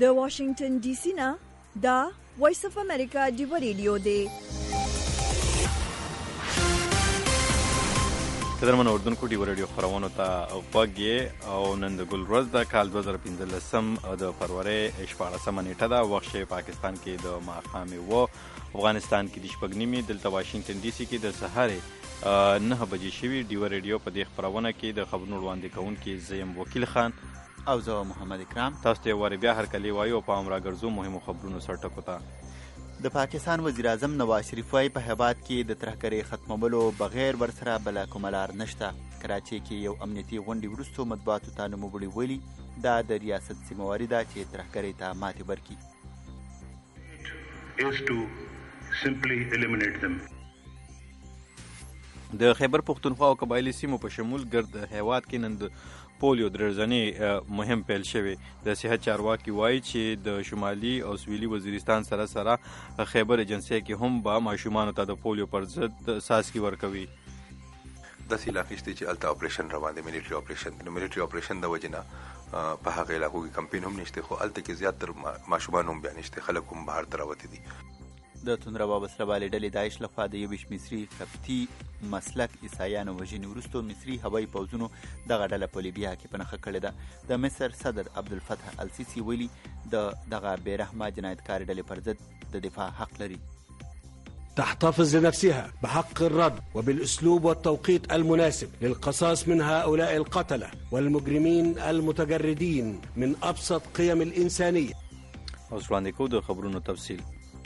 د واشنگټن ډي سي نه دا وایس اف امریکا ډیو ریډیو دی. قدرمن اردوونکو ډیو ریډیو خپرونو ته غوږ یې او نن د ګل ورځ د کال 2015 د فروری 14 نیټه ده. وخت پاکستان کې د ماښام و، افغانستان کې د شپږ نیمې، دلته واشنگټن ډي سي کې د سهار 9 بجې شوي. ډیو ریډیو په دې خپرونه کې د خبرونو وړاندې کوونکي زه یم وکیل خان او زه محمد اکرام. تاسو ته واره بیا هرکلی وایو او پام راګرځو مهمو خبرونو سر ټکو ته. د پاکستان وزیر اعظم نواز شریف وايي په هیواد کې د ترهګرۍ ختمولو بغیر ورسره بله کومه لار نشته. کراچۍ کې یو امنیتي غونډې وروسته مطبوعاتو ته نوموړي ویلي دا د ریاست ذمهواري ده چې ترهګرۍ ته ماتې ورکړي. د خیبر پښتونخوا او قبایلی سیمو په شمول ګرد هیواد کې نن د پولیو درزنې مهم پیل شوی. د صحت چارواکي وایي چې د شمالي او سویلي وزیرستان سره خیبر ایجنسی کې هم به ماشومانو ته د پولیو پر ضد څاڅکي ورکوي. داسې علاقې شته چې هلته اپریشن روان دی، ملیټري اپریشن. د ملیټري اپریشن د وجې نه په هغه علاقو کې کمپین هم نشته، خو هلته کې زیاتر ماشومان هم بیا نشته، خلک هم بهر ته راوتي دي. د توندروا وسله والې ډلې داعش لخوا د 21 مصري قبطي مسلک عیسایانو وژنې وروسته مصري هوایي پوځونو دغه ډله په لیبیا کې په نښه کړې ده. د مصر صدر عبدالفتاح السیسي ویلي دغه بېرحمه جنایتکارې ډلې پر ضد د دفاع حق لري. تحتفظ لنفسها بحق الرد وبالأسلوب والتوقيت المناسب للقصاص من هؤلاء القتلة والمجرمين المتجردين من أبسط قيم الإنسانية. اوس وړاندې کوو د خبرونو تفصیل.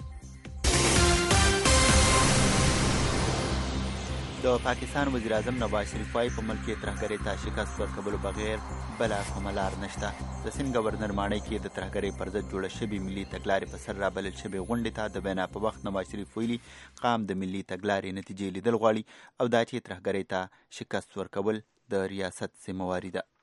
د پاکستان وزیر اعظم نواز شریف وايي په ملک کې ترهګرۍ ته شکست ورکولو بغیر بله کومه لار نشته. د سند گورنر ماڼۍ کې د ترهګرۍ پر ضد جوړه شوې ملي تګلارې په سر رابلل شوې غونډې ته د وینا په وخت نواز شریف ویلي قام د ملي تګلارې نتیجې لیدل غواړي او دا چې ترهګرۍ ته شکست ورکول د ریاست ذمهواري ده.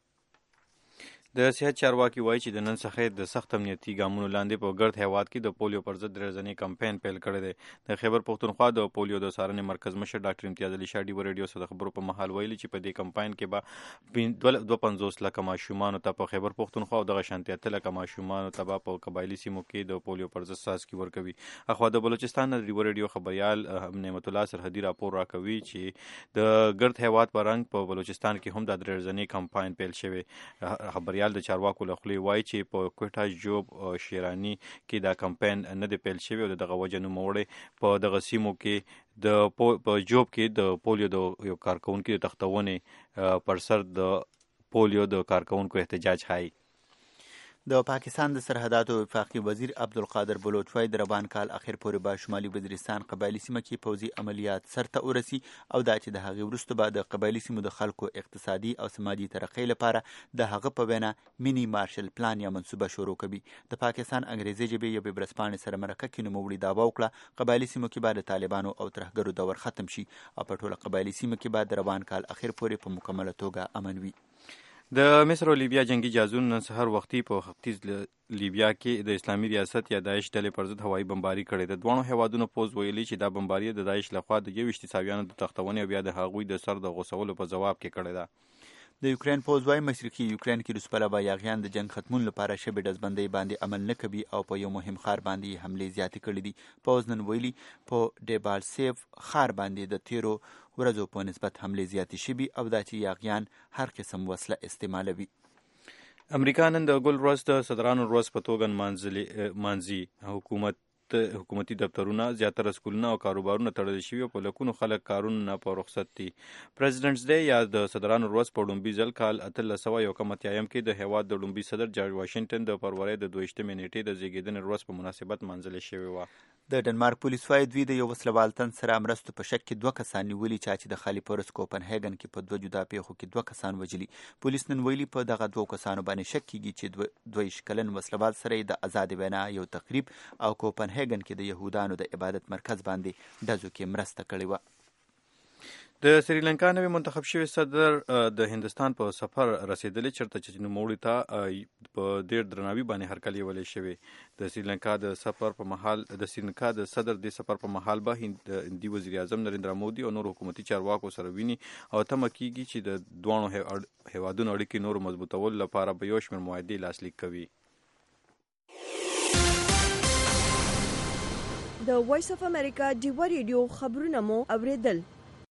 د صحت چارواکي وایي چې د نن څخه د سخت امنیتي ګامونو لاندې په ګرد هیواد کې د پولیو پر ضد درزنې کمپاین پیل کړی دی. د خیبر پښتونخوا د پولیو د څارنې مرکز مشر ډاکټر امتیاز علي شاه ډیو ریډیو سره د خبرو په مهال ویلي چې په دې کمپاین کې به 52 لکه ماشومانو ته په خیبر پښتونخوا او دغه شانتي 8 لکه ماشومانو ته په قبایلی سیمو کې د پولیو پر ضد څاڅکي ورکوي. اخوا د بلوچستان د ډیو ریډیو خبريال نعمت الله سرحدي راپور راکوي چې د ګرد هیواد په رنګ په بلوچستان کې هم د درزنې کمپاین پیل شوی. خبريال د چارواکو وایي چې په کوټه جوب شیرانی کې دا کمپاین نه دی پیل شوی او دغه وجه نوموړی په دغه سیمو کې په جوب کې د پولیو د یو کارکونکو د تختونې پر سر د پولیو د کارکونکو احتجاج هاي. د پاکستان د سرحداتو وفاقي وزیر عبدالقادر بلوچ وايي د ربان کال اخر پورې به شمالي وزیرستان قبایلی سیمه کې پوځي عملیات سرته ورسي او دا چې د هغې وروسته به د قبایلی سیمو د خلکو اقتصادي او سماجي ترقۍ لپاره د هغه په وینا مینی مارشل پلان یا منصوبه شروع کوي. د پاکستان انګریزي ژبې یوې ورځپاڼې سره مرکه کې نوموړي دعوا وکړه قبایلی سیمو کې به د طالبانو او ترهګرو دور ختم شي او په ټوله قبایلی سیمه کې به د ربان کال اخر پورې په مکمله توګه امن وي. د مصر او لیبیا جنگي جهازونو نن سهار وختي په ختیځ لیبیا کې د اسلامي ریاست یا داعش ډلې پر ضد هوایي بمباري کړې ده. دواړو هیوادونو پوځ ویلي چې دا بمباري د داعش لخوا د 21 عیسویانو د تختونې او بیا د هغوی د سر د غوڅولو په جواب کې کړې ده. د یوکرین پوځ وايي مشرقي یوکرین کې روسپله یاغیان د جنگ ختمون لپاره شبې ډزبندۍ باندې عمل نه کوي او په یو مهم ښار باندې حملې زیاتې کړې دي. پوځ نن ویلي په ډیبالسیف ښار باندې د تیرو ورځو په نسبت حملې زیاتې شوي او دا چې یاغیان هر قسم وسله استعمالوي. امریکا نن د ګل ورځ د صدرانو ورځ په توګه مانځي. حکومتي دفترونه زیاتره سکولونه او کاروبارونه تړل شوي او په لکونو خلک کارونه نه په رخصت دي. پریزیډنټس ډے یا د صدرانو ورځ په لومبي ځل کال 1891 کې د هیواد د لومبي صدر جارج واشنګټن د فروری د 22 نیټې د زیږیدنې ورځ په مناسبت منځلې شوې وه. د ډنمارک پولیس وايي دوی د یو وسلوال تن سره مرستو په شک کې 2 کسان نیولي چې د خالي پورس کوپنهاګن کې په 2 جدا پیښو کې 2 کسان وژلي. پولیس نن ویلي په دغه 2 کسانو باندې شک کیږي چې 22 کلن وسلوال سره د آزاد وینا یو تقریب او کوپنهاګن کې د یهودانو د عبادت مرکز باندې ډزو کې مرسته کړې وه. د سریلانکا نوی منتخب شوی صدر د هندستان په سفر رسیدلی چرته چې نوموړي ته په ډیر درناوي باندې هرکلی ویلی شوی. د سریلانکا د سفر په مهال د سریلانکا د صدر د سفر په مهال به هندي وزیر اعظم نریندرا مودي او نور حکومتي چارواکو سره ویني او تمه کیږي چې د دوه هیوادونو اړیکې نور مضبوطولو لپاره به یو شمېر معاهدې لاسلیک کوي. د وایس اف امریکا ډیوا ریډیو خبرونه مو اوریدل.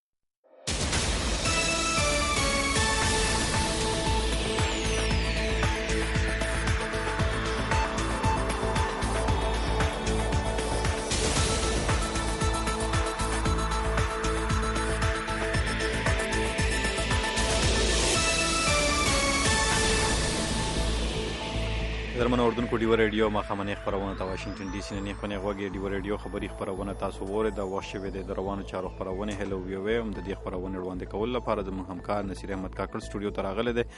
درمنه اردوونکو ډیوا ریډیو مخامنې خبرونه ته واشنگټن ډي سي نه خونه غوږی ډیوا ریډیو خبری خبرونه تاسو وره د وخت شوه د روانو چارو خبرونه هلو ویو هم د دې خبرونه وړاندې کول لپاره د همکار نصیر احمد کاکړ سټوډیو ته راغله ده.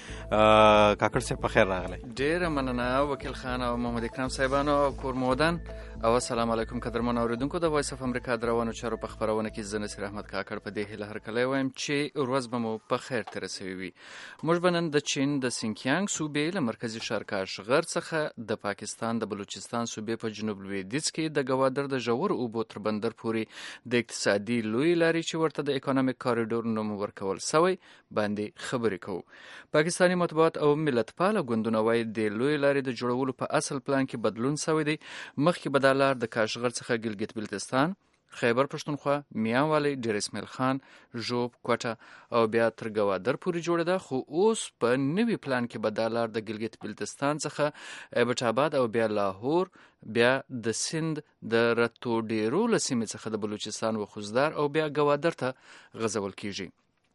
کاکړ صاحب په خیر راغله. ډیر مننه وکیل خان او محمد اکرام صاحبانو او کور مودن او السلام علیکم قدرمن اوریدونکو د وایس اف امریکا د روانو چارو په خبرونه کې زه نصیر احمد کاکړ په دې هله هر کله وایم چې ورځ به مو په خیر تر رسوي وي. موږ بنن د چین د سینکیانګ صوبې له مرکزی ښار کاشغر څخه د پاکستان د بلوچستان صوبې په جنوب لویدیځ کې د ګوادر د ژور اوبو تر بندر پورې د اقتصادي لوی لارې چې ورته د اکونومیک کاریډور نوم ورکول شوی باندې خبرې کوو. پاکستاني مطبوعات او ملتپاله ګوندونه وایي د لوی لارې د جوړولو په اصل پلان کې بدلون شوی دی. مخکې به دا لار د کاشغر څخه ګلګت بلتستان، خیبر پښتونخوا، میانوالی، ډیر اسماعیل خان، ژوب، کوټه او بیا تر ګوادر پورې جوړه ده. خو اوس په نوي پلان کې به دا لار د ګلګت بلتستان څخه ایبټ آباد او بیا لاهور، بیا د سند د رتو ډیرو له سیمې څخه د بلوچستان و خوزدار او بیا ګوادر ته غځول کیږي.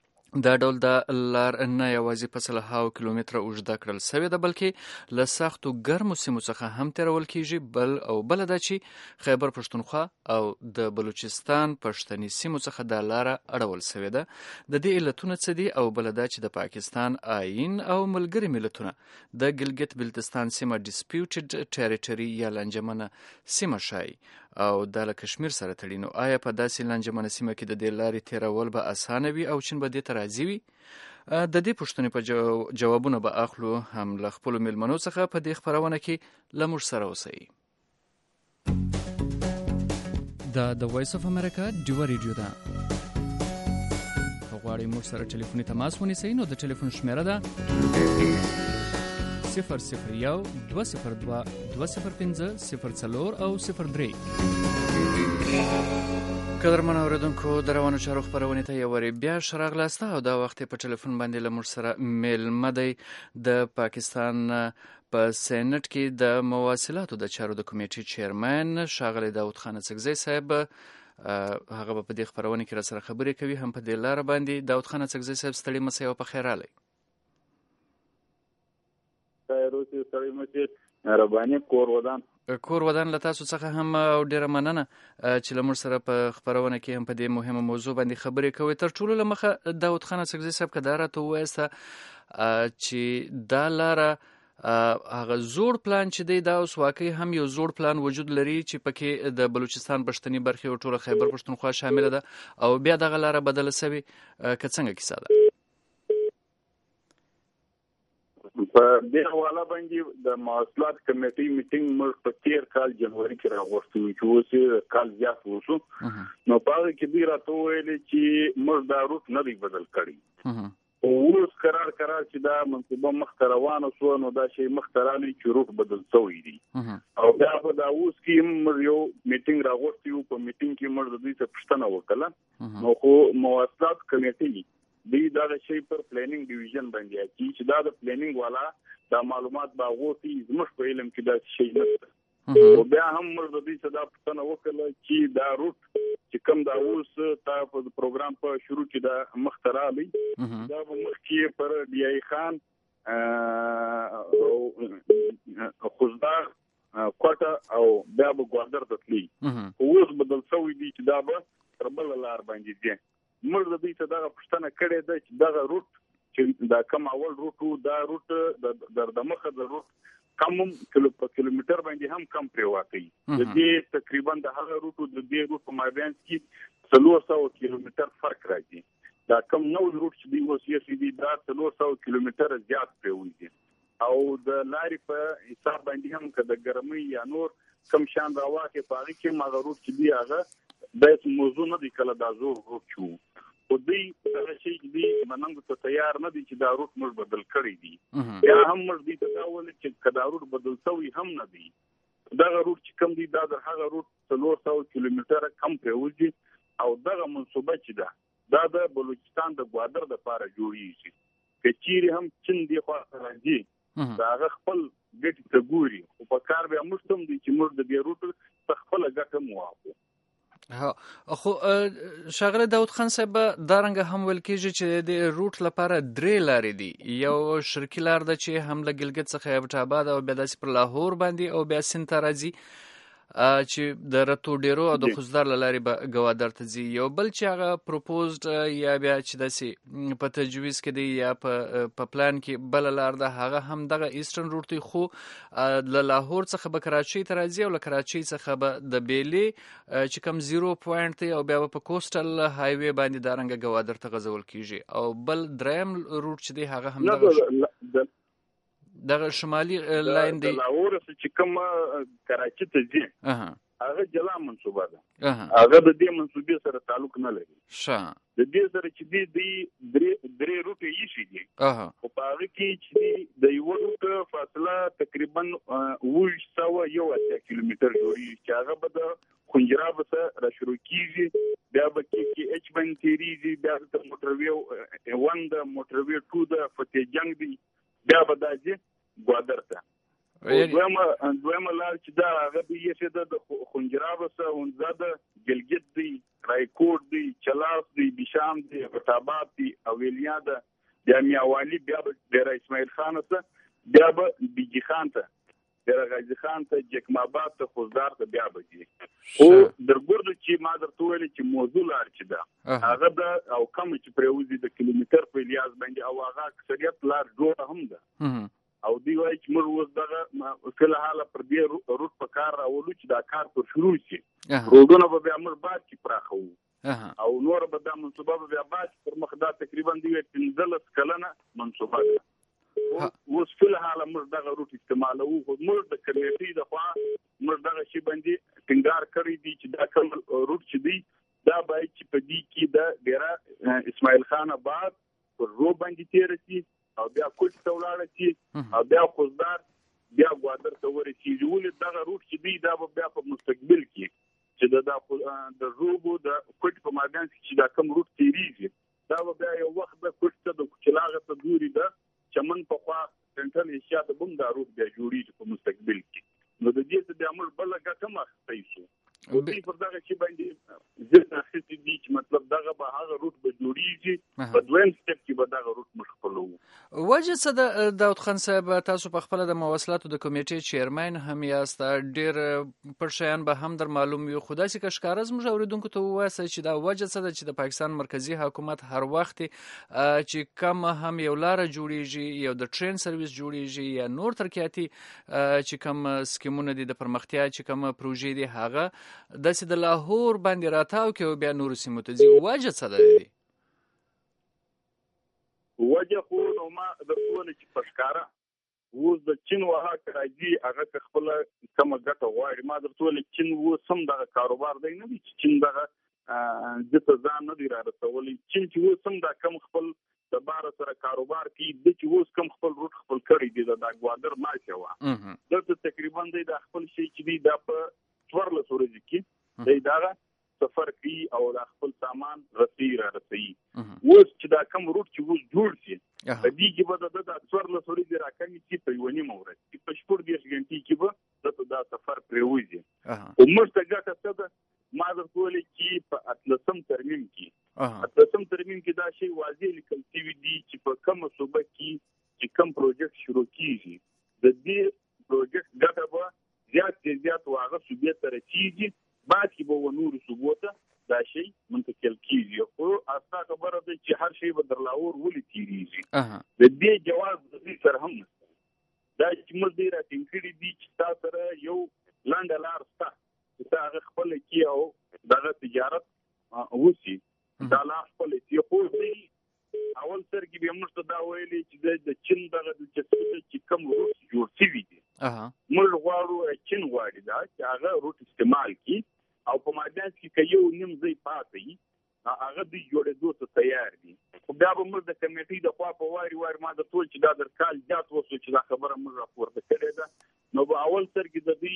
دا ډول د لار نه یوازې په سلهاو کیلومتره اوږده کړل سوې ده بلکې له سختو ګرمو سیمو څخه هم تیرول کیږي. بله دا چې خیبر پښتونخوا او د بلوچستان پښتني سیمو څخه دا لاره اړول سوې ده. د دې علتونه څه دي او بله دا چې د پاکستان آئین او ملګري ملتونه د ګلګت بلتستان سیمه ډیسپیوټډ ټریټري یا لانجمنه سیمه شایي او دا له کشمیر سره تړي. نو آیا په داسې لانجمنه سیمه کې د دې لارې تیرول به اسانه وي او چین به دې ته راضي وي؟ د دې پوښتنې په جوابونه به اخلو هم له خپلو میلمنو څخه په دې خبرونه کې له موږ سره اوسئ. دا د وایس اف امریکا ډیوا ریډیو ده. که غواړئ موږ سره ټلیفوني تماس ونیسئ نو د ټلیفون شمیره ده 001 202 205 04 او 03. قدرمن اوریدونکو د روانو چارو خبرونې ته یو وری بیا شراغلاست او دا وخت په ټلیفون باندې له موږ سره میلمه دی د پاکستان په سېنات کې د مواصلاتو د چارو د کمیټې چیرمن ښاغلی داود خان اڅکزی صاحب. هغه په دې خبرونه کې را سره خبرې کوي هم په دې لار باندې. داود خان اڅکزی صاحب ستړي مسئ او په خیر راغلی. روسي سړی مچ رباني کور ودان له تاسو څخه هم او ډیره مننه چې له موږ سره په خبرونه کې هم په دې مهمه موضوع باندې خبرې کوي. تر ټولو له مخه داود خان اڅکزی صاحب که دا راته ووایسته چې دا لاره هغه زوړ پلان چې دی دا اوس واقعي هم یو زوړ پلان وجود لري چې پکې د بلوچستان پښتني برخې او ټوله خیبر پښتونخوا شامله ده او بیا دغه لاره بدله سوي که څنګه کیسه ده؟ په دې حواله باندې د مواصلات کمیټې میټینګ موږ په تیر کال جنوري کې راغوښتو چې اوس کال زیات وشو. نو په هغه کې دوی راته وویل چې موږ دا روټ نه دی بدل کړی. اوس قرار چې دا منصوبه مخته روانه شو نو دا شی مخته رانه چې روټ بدل شوی دی او دا په دا اوس کې موږ یو میټینګ راغوښتو. په میټینګ کې موږ د دوی څخه پوښتنه وکړه نو خو مواصلات کمیټې دی دا شی پر پلانینګ ډیویژن باندې چې دا د پلانینګ والا دا معلومات باغوتی زموږ په علم کې دا شی نه او بیا هم موږ د دې څخه دا پوښتنه وکړه چې دا روټ چې کوم دا اوس تاسو په پروګرام په شروع کې دا مخترالي دا مخکې پر ډی ای خان خوزدار کوټه او بیا به ګوادر ته تللی. اوس بدل شوی دی چې دا به تر بل لار باندې دی. موږ د دې څخه دا پوښتنه کړې ده چې دا روټ چې دا کوم اول روټ دا روټ د مخه د روټ کم کیلومتر باندې هم کم پریواتی. د دې تقریبا د هغه روټ د دې روټ په مابین کې 300 کیلومتر فرق راځي. دا کم نو روټ چې دی اوس یې دی دا 300 کیلومتر زیات پریوي او د لارې په حساب باندې هم که د ګرمۍ یا نور کم شان راواکه په هغه کې ما روټ چې دی هغه د موضوع نه دی کله دا زور روټ شو او دوی هغه شی دی مننګ ته تیار نه دي چې دا روټ موږ بدل کړی دی. یا هم موږ دې ته وایو چې کدا روټ بدل شوی هم نه دی دغه روټ چې کوم دی دا د هغه روټ 300 کیلومتره کم پروزي او دغه منصوبه چې دا د بلوچستان د ګوادر د لپاره جوړیږي چې چیرې هم چین دی خو راځي دا هغه خپل ګټ ته ګوري او په کار به موږ هم دي چې موږ د دې روټ په خپل ګټه موافقو. خو شاغله داود خان صاحب دا رنګ هم ویل کېږي چې د روټ لپاره درې لارې دي، یو شرقي لار ده چې هم له ګلګت څخه ایبټ او بیا داسې پر لاهور باندې او بیا سند ته راځي چې د رتو ډیرو او د خوزدار لارې به ګوادر ته ځي. یو بل چې هغه پروپوزد یا بیا چې داسې په تجویز کې دی یا په پلان کې بل لار ده هغه هم دغه ایسټرن روټ دی، خو له لاهور څخه به کراچۍ ته راځي او له کراچۍ څخه به د بیلې چې کوم 0 پوینټ دی او بیا په کوسټل هایوي باندې دا رنګه ګوادر ته غځول کیږي. او بل دریم روټ چې دی هغه هم دغه شمالي لاین دی. لاهور چې کوم کراچۍ ته ځي هغه جلا منصوبه ده، هغه د دې منصوبې سره تعلق نه لري. د دې سره چې دی درې روټ یې شي دي او په هغه کې چې د یو روټ فاصله تقریبا 280 کیلومتر جوړیږي چې هغه به د خنجراب سره را شروع کیږي، بیا به کې ایچ باندې تیریږي، بیا د موټروي 1 د موټروي 2 د فتح جنگ دی، بیا به داځي ګوادر ته. دویمه لار چې دا هغه به یې د خنجراب سره ونځه د ګلګت دی، رایکوټ دی، چلاس دی، بشام دی، غټاباد دی، اویلیا ده، بیا میاوالی، بیا به ډیره اسماعیل خان سره، بیا به بیجی خان ته، ډیره غازی خان ته، جکماباد ته، خوزدار ته بیا به ځي. او درګورد چې ما درته ویل چې موضوع لار چې ده هغه د او کم چې پروزي د کیلومتر په لیاز باندې او هغه اکثریت لار جوړه هم ده او دی وایي چې موږ اوس دغه کله حاله پر دې روټ په کار راولو چې دا کار پر شروع شي. روډونه به بیا موږ بعد کې پراخو او نور به دا منصوبه به بیا بعد پر مخ دا تقریبا دی 15 کلنه منصوبه ده. اوس کله حاله موږ دغه روټ استعمالو خو موږ د کریټي د خوا موږ دغه شی باندې ټینګار کړی دی چې دا کوم روټ چې دی دا باید چې په دې کې د ډیره اسماعیل خان آباد پر رو باندې تیر شي او بیا کوټ ته ولاړ شي او بیا خوزدار بیا ګوادر ته ورسیږي. ولې دغه روټ چې دی دا بیا په مستقبل کې چې د روبو د کوټ په مابین کې دا کوم روټ تیریږي دا بیا یو وخت د کوټ ته د کوچلاغه ته دوری ده چمن په خوا سنټرل ایشیا ته بم دا روټ بیا جوړیږي په مستقبل کې. نو د دې څه د عمل بل ګټه مخته شي او دې پر دغه چې باندې ځکه چې دې چې مطلب دغه به هغه روټ به جوړیږي په دویم سټپ کې به دغه روټ مخکلو. وجه څه د داود خان صاحب تاسو په خپل د مواصلاتو د کمیټې چیرمن هم یاست، ډیر پر شیان به هم در معلوم یو خدای سي کشکار زموږ اوریدونکو ته وایي چې دا وجه څه ده چې د پاکستان مرکزی حکومت هر وخت چې کم هم یو لار جوړیږي یو د ټرین سرویس جوړیږي یا نور ترکیاتي چې کم سکیمونه دي د پرمختیا چې کم پروژې دي هغه داسې د لاهور باندې راتاو کې او بیا نور سیمو ته ځي. وجه څه ده؟ وجه خو نو ما د ټول چې پښکارا ووز د چین وها راځي هغه خپل کومه ګټه غواړي. ما د ټول چین و سم د کاروبار دی نه چې چین دغه د ځان نه دی راځولي. چین چې و سم د کم خپل د بار سره کاروبار کوي د چې اوس کم خپل روټ خپل کړی دی د ګوادر مارکه وا دلته تقریبا د خپل شي چې دی د په 14 ورځې کې دا سفر کوي او د خپل سامان رسي. اوس چې دا کم روټ چې اوس جوړ شي په دې کې به د 14 ورځې راکمي چې په یونی مورد چې په شپږ دیش غنټې کې به دا سفر پروزي او موږ ته ګټه څه ده. ما درته ویل چې په اتلسم ترمیم کې دا شی واضح لیکل شوی دی چې په کوم صوبه کې چې کوم پروژیکټ شروع کیږي د دې پروژیکټ ګټه به زیات واغه صوبې ته رسیږي بعد کې به نور صوبو ته دا شی منتقل کیږي. خو اساسا خبره ده چې هر شی به در لاهور ولې تیریږي د دې جواز د دې سره هم دا چې موږ ډیر ټینګړي دي چې تاسو سره یو لاندې لار ستا چې هغه خپل کی او دغه تجارت وسی دا لا خپل کی خو دې اول سرګي به موږ دا ویلي چې د چین دغه چې کوم روټ جوړ شوی دي موږ غواړو چین غواړي دا چې هغه روټ استعمال کی او په ماده کې یو نیم ځای پاتې هغه د جوړېدو ته تیار دي. خو بیا به موږ د کمیټې د خوا په واري ما د ټول چې دا در کال زیات وسو چې دا خبره موږ راپورته کړې ده نو په اول سرګي د دې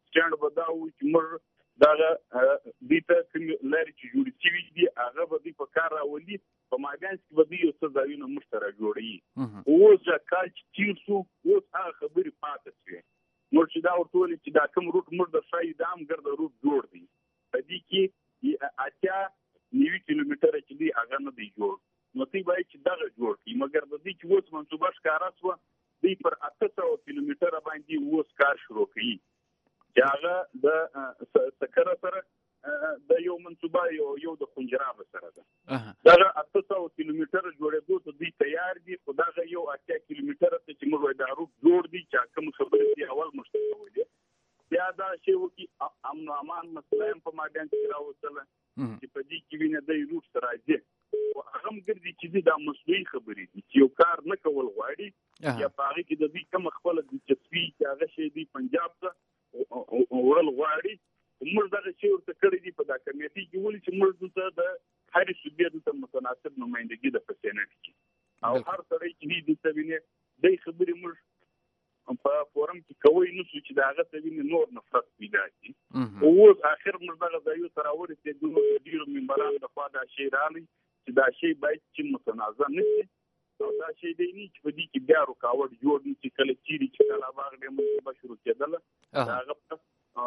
سټاند به دا و چې موږ دغه دې ته کوم لارې چې جوړې شوي دي هغه به دوی په کار راولي په ماګانس کې به دوی یو څه ځایونه موږ ته راجوړوي اوس کال چې تېر شو اوس هغه خبرې پاتې شوې موږ چې دا ورته ویلې چې دا کوم روټ موږ د ښایي دا هم ګرده روټ جوړ دی په دې کې 90 کیلومتره چې دی هغه نه دی جوړ نو دوی باید چې دغه جوړ کړي مګر د دې چې اوس منصوبه ښکاره شوه دوی پر 800 کیلومتره باندې اوس کار شروع کړي چې هغه د سکره سره د یو منصوبه یو د خنجراب سره ده دغه 800 کیلومتره جوړېدو ته دوی تیار دي خو دغه یو 80 کیلومتره ته چې موږ دا روټ جوړ دي چې کوم خبرې دي اول مشترک بیا دا شی وکي امن او امان مسله په ماګان کې راوصله چې په دې کې وینه د روټ سره راځي او هغه ګرځي چې دا مسلې خبرې دي چې یو کار نه کول غواړي یا پاره کې د دې کوم خپل د چسپی چې هغه شی دی پنجاب ته ورل غواړي موږ دغه شی ورته کړی دی په دا کمیټي کې ولې چې موږ ته د هر صوبې ته متناسب نمائندګي د پسینټ کې او هر سړی چې دې ته ویني د خبرې موږ په فورم کې کوي نو چې دا هغه ته ویني نور نفرت پیدا شي او اخر موږ دغه ځایو تر اورې چې ډیرو منبرانو د خوا دا شی رالی چې دا شی باید چې متنازع نه شي او دا شی دی چې په دې کې بیا رکاوټ جوړ نه شي کله چې کله باغ دې موږ شروع کېدل هغه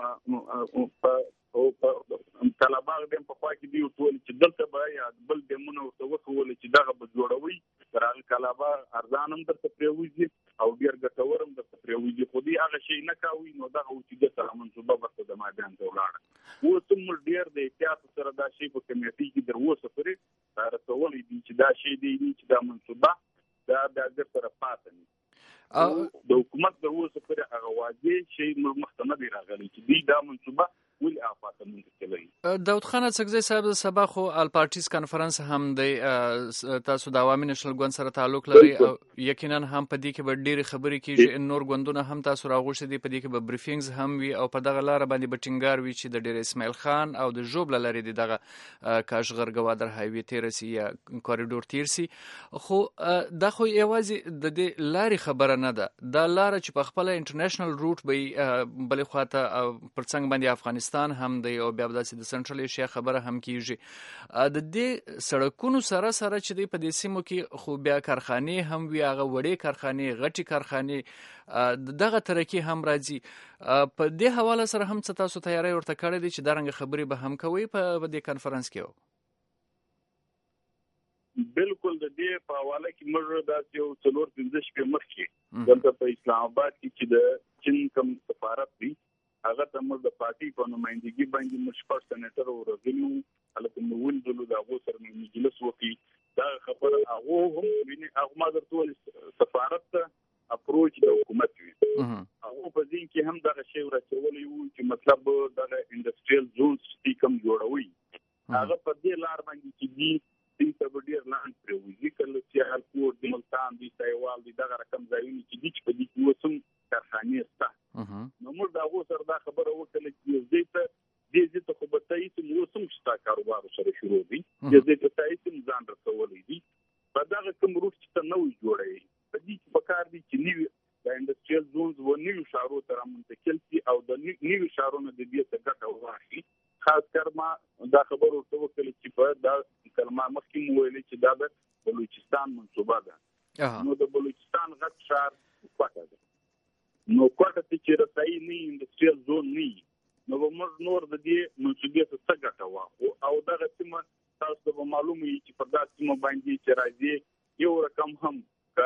په طلباغ دې په خوا کې دی ټول چې دلته به یا بل دې مونږ ورته وکول چې دغه به جوړوي تر هغه کلابا ارزانم درته پریوځي او ډیر ګټورم درته پریوځي خو دې هغه شی نه کوي نو دغه چې د سره منصوبه ورته د ماګان ته ولاړ اوس موږ ډیر د احتیاط سره دا شی په کمیټي کې دروسه پرې راځولې دي چې دا شی دی چې دا منصوبه دا د سره پاتني او د حکومت دروسه پرې هغه واځي شی مخته نه دی راغلی چې دی دا منصوبه ولې افاته مونږ کوي داود خان اڅکزی صاحب سبا خو ال پارټیز کانفرنس هم دی تاسو د عوامي نشنل ګوند سره تعلق لري او یقینا هم په دې کې به ډېری خبرې کیږي نور ګوندونه هم تاسو راغوښتي دي په دې کې به بریفینګز هم وي او په دغه لار باندې به ټینګار وي چې د ډېر اسماعیل خان او د ژوبله لري دغه کاشغر ګوادر هایوي تیر سي یا کوریډور تیر سي خو دا خو یوازې د دې لارې خبره نه ده دا لار چې په خپل انټرنیشنل روټ به بلې خواته پر څنګ باندې افغانستان هم دی او بیا داسې د سنټرل ایشیا خبره هم کیږي د دې سړکونو سره چې دی په دې سیمو کې خو بیا کارخانې هم وي هغه وړې کارخانې غټي کارخانې دغه ترکي هم راځي په دې حواله سره هم څه تاسو تیاری ورته کړی دی چې دغه خبرې به هم کوي په دې کانفرنس کې بالکل د دې په حواله کې موږ د یو 4-5 شپې مخکې دلته په اسلام آباد کې چې د چین کوم سفارت دی هغه ته موږ د پارټي په نمائندګي باندې مشفق سېنیټر ورغلو هلته نو ولدلو د هغه سره مجلس وکړي دا خبره هغه هم ویني هغه ما درته سفارت ته اپروچ د حکومت وي هغه په دې کې هم دا شی ورچولې وو چې مطلب د انډستریال زونز کوم جوړوي هغه په دې لار باندې چې دې ته ډیر لاند پروي کله چې هلکور د ملتان دي سایوال دي دغه رقم ځایونه چې په دې کې وسم کارخانې ستا نو موږ دا غو سره دا خبره وکړه چې دې ته خو به تاسو نو سم شتا کاروبار سره شروع دي دې ته تاسو ځان رسولې دي په دغه کوم روټ چې نو جوړي په دې کې پکار دي چې نیو د انډستریال زونز و نیو شهرو ته منتقل شي او د نیو شهرونو د دې ته ګټه واخلي خاص کر ما دا خبر ورته وکړه چې په دا کلمه مخکې ویلې چې دا د بلوچستان منصوبه ده نو د بلوچستان غټ شهر کوټه ده نو کوټه چې رسایي نه انډستریال زون نه نو موږ نور د دې منصوبې څخه ګټه واخلو او دغه سیمه تاسو ته معلومه وي چې په داسې سیمه باندې چې راځي یو رقم هم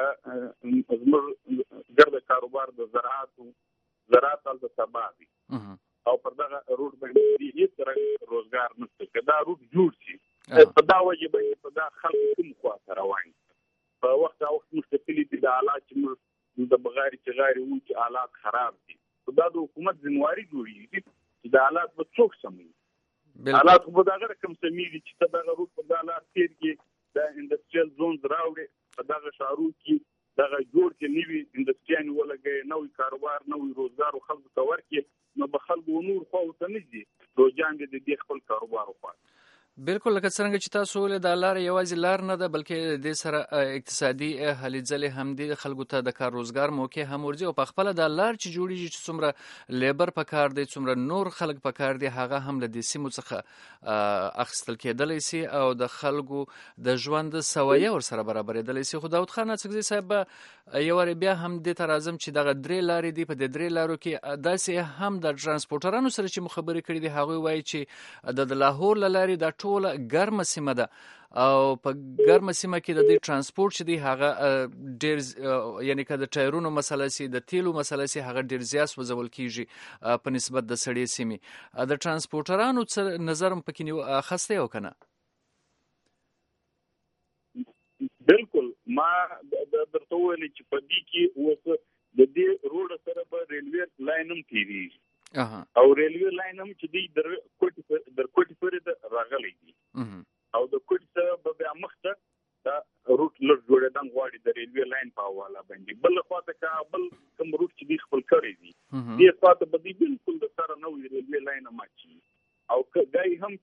زموږ ګرد کاروبار د زراعت د تباہ دي او پر دغه روټ باندې هیڅ رنګ روزګار نشته دا روټ جوړ شي په دا وجه باندې په دا خلکو کوم خواته روان په وخت مستقلی دي د حالات چې د بغاری چې غاری وو چې حالات خراب دي دا د حکومت ځنواري جوړیږي چې د حالات به څوک سموي حالات په دغه رقم سمېږي چې دغه روټ په دغه تیر کې د انډستریال زونز راوړي په دغه شهرو کې دغه جوړ کې نوي انډستریان ولګي نوې کاروبار نوې روزګار او خلکو ته ورکړي نو به خلکو نور خو ته نه دي روزان دې خپل کاروبار وکړي بالکل لکه څنګه چې تاسو ولې دا لار یوازې لار نه ده بلکې د سره اقتصادي هلې ځلې هم د خلکو ته د کار روزګار موقع هم ورځي او په خپل دا لار چې جوړیږي چې څومره لیبر پکار دی څومره نور خلک پکار دی هغه هم له دې سیمو څخه اخیستل کېدلی سي او د خلکو د ژوند سویه ورسره برابرېدلی سي. خو داود خان اڅکزي صاحب یو وارې بیا هم دې ته راځم چې دغه درې لارې دي په دې درې لارو کې داسې هم د ترانسپورټرانو سره چې مو خبرې کړې دي هغوی وایي چې د لاهور له لارې دا ټوله ګرمه سیمه ده او په ګرمه سیمه کې د دې ترانسپورټ چې دی هغه ډېر یعنی که د ټایرونو مسله سي د تیلو مسله سي هغه ډېر زیات سوځول کیږي په نسبت د سړې سیمې. د ترانسپورټرانو نظر هم پکې اخیستی او که نه؟ بالکل ما درته ویلي چې په دې کې اوس د دې روډ سره به ریلوې لاین هم تېرېږي او ریلوې لاین هم چې دی در کوټې پورې راغلی دي او د کوټې سره به بیا مخته دا روټ لږ جوړېدن غواړي د ریلوې لاین په حواله باندې. بل خواته کابل کوم روټ چې دی خپل کړی دي دې خواته به دی بالکل د سره نوې ریلوې لاین هم اچي او دای هم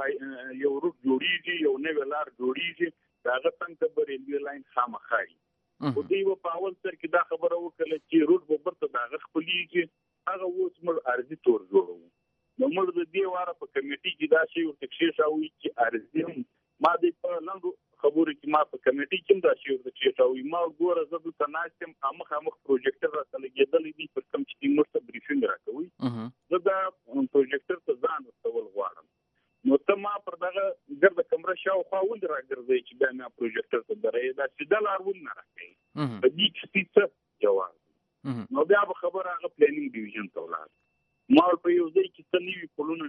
چې یو روټ جوړیږي یو نوې لار جوړیږي د هغه څنګ ته به ریلوې لاین خامخا وي. خو دوی به په اول سر کې دا خبره وکړله چې روټ به برته د هغه خپلېږي هغه اوس موږ عرضي تور جوړوو. نو موږ د دې واره په کمیټي کې دا شی ورته کښېښاوي چې عرضي هم ما د په لنډو خبرو کې ما په کمیټي کې هم دا شی ورته کښېښاوي. ما ګوره زه دلته ناست یم مخامخ پروجیکټر راته لګېدلی دی پر کوم چې موږ ته بریفینګ راکوي زه دا پروجیکټر ته ځان ورتول غواړم. نو ته ما پر دغه ګرده کمره شاوخوا ولې راګرځوي چې بیا مې پروجیکټر ته درې دا سیده لار ولې نه راکوي په دې کې څه جواب. نو بیا به خبره هغه پلانینګ ډیویژن ته ولاړ. ما په یو ځای کې ته نوي پلونه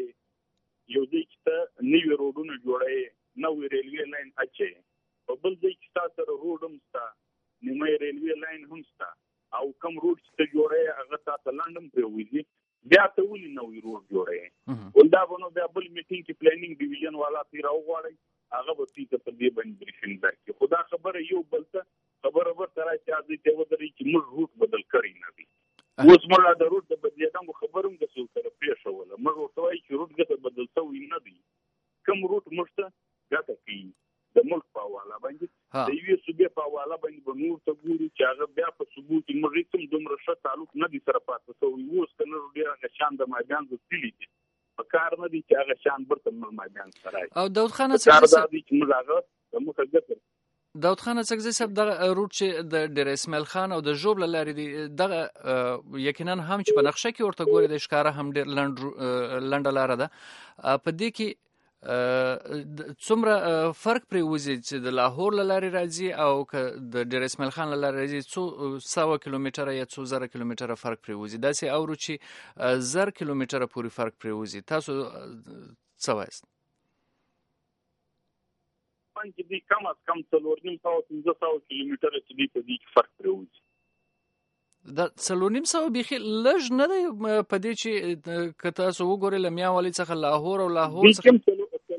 جوړوي یو ځای کې ته نوي روډونه جوړوي نوې ریلوې لاین اچوي په بل ځای کې ستا سره روډ هم شته نیمه ریلوې لاین هم شته او کوم روډ چې ته جوړوي هغه تا ته لنډ هم پرېوځي بیا ته ولې نوې روډ جوړوي. ول دا به نو بیا بل میټینګ کې پلانینګ ډیویژن والا پرې راوغواړئ هغه به دوی ته په دې باندې بریفینګ درکړي. خو دا خبره یو بل ته خبره ورته راشي دوی ته ودرېږي چې موږ روټ بدل کړی نه دی. اوس موږ د روټ د بدلېدو خبره هم د څوک سره پرېښوله موږ ورته وایو چې روټ ګټه بدل شوی نه دی. کوم روټ موږ ته ګټه کوي د ملک په حواله باندې د یوې صوبې په حواله باندې به نور ته ګورو چې هغه بیا په ثبوت کې موږ هېڅ هم دومره ښه تعلق نه دي سره پاتې شوی. اوس که نه ډېر هغه شان د مابیان زتلي دي په کار نه دي چې هغه شان برته موږ مابیان سره او داود خان کار دا دی چې موږ هغه د موخه ګټه. داود خان اڅکزي صاحب دغه روټ چې د ډیر اسماعیل خان او د ژوب له لارې دی دغه یقینا هم چې په نقشه کې ورته ګوري د ښکاره هم ډیر لنډه لاره ده په دې کې څومره فرق پرې وځي چې د لاهور له لارې راځي او که د ډیر اسماعیل خان له لارې راځي څو سوه کیلومتره یا څو زره کیلومتره فرق پرې وځي داسې اورو چې 1000 کیلومتره پورې فرق پرې وځي. تاسو څه وایست؟ چې دوی کم از کم 4,500 کیلومتره چې دوی په دې کې فرق پرې وځي. دا 4,500 بیخي لږ نه دی په دې چې که تاسو وګورئ له میاوالي څخه لاهور او لاهور څخه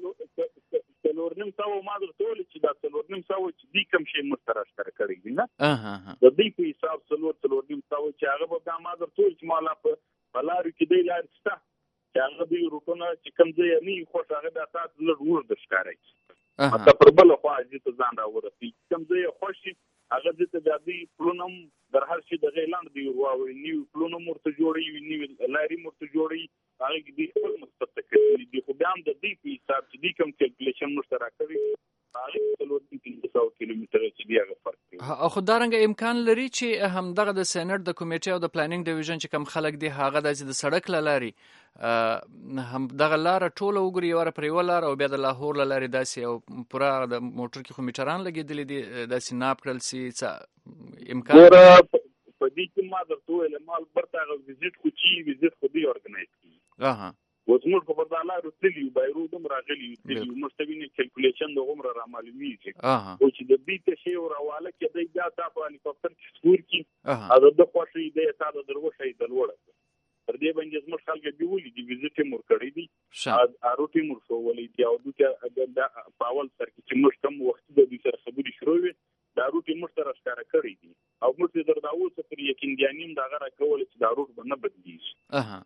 4,500 ما درته ویلي چې دا 4,500 چې دوی کوم شی موږ سره اشتراک کړی دي نه د دوی په حساب 4,500 چې هغه به بیا ما درته ویل چې ما لا په لارو کې دی لارې شته چې هغه دوی روټونه چې کوم ځای یې نه خوښ هغه د اساس لږ اوږده ښکاري مطلب پر بله خوا دې ته ځان راورسي کوم ځای یې خوښ شي هغه دې ته بیا دوی پلونه هم در هر شي دغې لاندې دوی واوړي نوي پلونه هم ورته جوړوي نوي لارې هم ورته جوړوي هغه کې دوی خپل مصرف ته کړي دي خو بیا هم د دوی په حساب چې دوی کوم کیلکولیشن موږ ته راکوي هغه 4,500 کیلومتره چې دی هغه فرق کوي. خو دارنګه امکان لري چې همدغه د سینټ د کمیټې او د پلانینګ ډیویژن چې کوم خلک دي هغه د سړک له لارې همدغه لاره ټوله وګوري یو واره پر یوه لاره او بیا د لاهور له لارې داسې او پوره د موټر کې خو میټران لګېدلي دي داسې ناپ کړل سي څه امکان په دې کې ما درته ویل ما البته هغه ویزیټ خو چې ویزیټ خو دوی ارګنایز کړي اوس موږ په دا لارو تللي بایرود هم راغلي موږ ته وینې کیلکولیشن د عمره رامعلومیږي او چې د دې ته شی ورحواله کېدی بیا تا په هلیکاپټر کې سپور کړي هغه د خوښۍ دی تا د دروښۍ د لوړه پر دې باندې زموږ خلک دی ولي دی ویزیټ یې مور کړی دي اروټي مور شوولې دي او دوی په اول سر کې چې موږ کوم وخت د دې سره خبرې شروع وي دا روټي موږ سره ښکاره کړی دي او موږ د درداو څخه یقین دیانیم دا غره کول چې دا روټ به نه بدلیږي وایي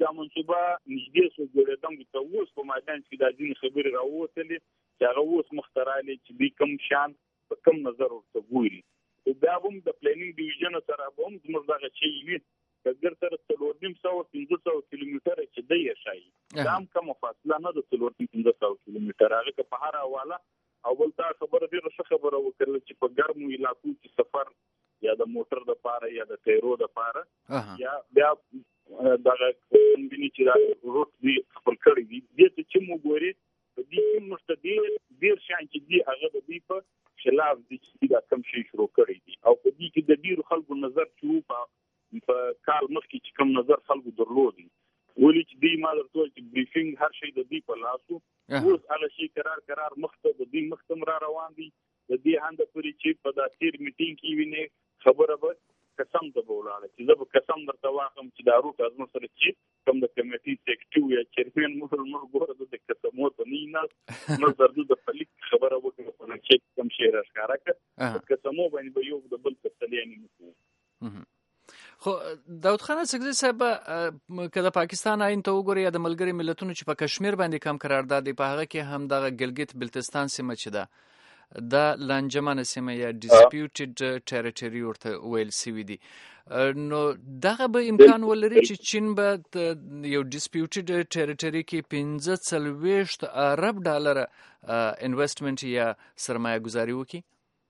دا منصوبه نږدې سو جوړېدم ته اوس په میدان کې د ځینې خبرې راووتلې چې هغه اوس مخترالې چې دوی کوم شان په کوم نظر ورته ګوري. دا هم د پلانینګ ډیویژن سره هم زموږ دغه شی وي کګر تر 450 کیلومتره چې دی شي دا هم کوم فاصله نه د 450 کیلومتره هغه که په هر حواله او بل تا خبره ډیره ښه خبره وکړل چې په ګرمو علاقو کې سفر یا د موټر د پاره یا د تیرو د پاره یا بیا دغه کومبینی چې دا روټ دی خپل کړی دی د چې مو ګوري په دې مستدیر ډیر شان چې دی هغه د دې په خلاف دي چې دا کم شي شروع کړی دي او په دې کې د ډیرو خلکو نظر چې په کال مخکې چې کوم نظر خلکو درلودي ولې چې دی ما درته چې بریفینګ هر شي د دې په لاسو اوس هغه شي قرار مخته د دې مختم را روان دي د دې هند پورې چې په داسیر میټینګ کې ویني خبره به قسم ته بولاله چې زه به قسم درته واخم چې دا روټ از سره چې کوم د کمیټې سیکریټری یا چیرمن مور ګوره د قسمو ته نه نو درته د پلیک خبره وکړه په چې کوم شی راښکارا کړه قسمو باندې به یو د بل څه تلین نه خو داود خان اڅکزي صاحب کله پاکستان آئین ته وګوري یا د ملګری ملتونو چې په کشمیر باندې کم قرارداد دی په هغه کې هم دغه ګلګت بلتستان سیمه چې ده د لانجمنه سیمه یا ډیسپیوټډ ټریټوري ورته ویل سوي دي نو دغه به امکان ولري چې چین به یو ډیسپیوټډ ټریټوري کې 15 ارب ډالر انویسټمنټ یا سرمایه گذاري وکړي.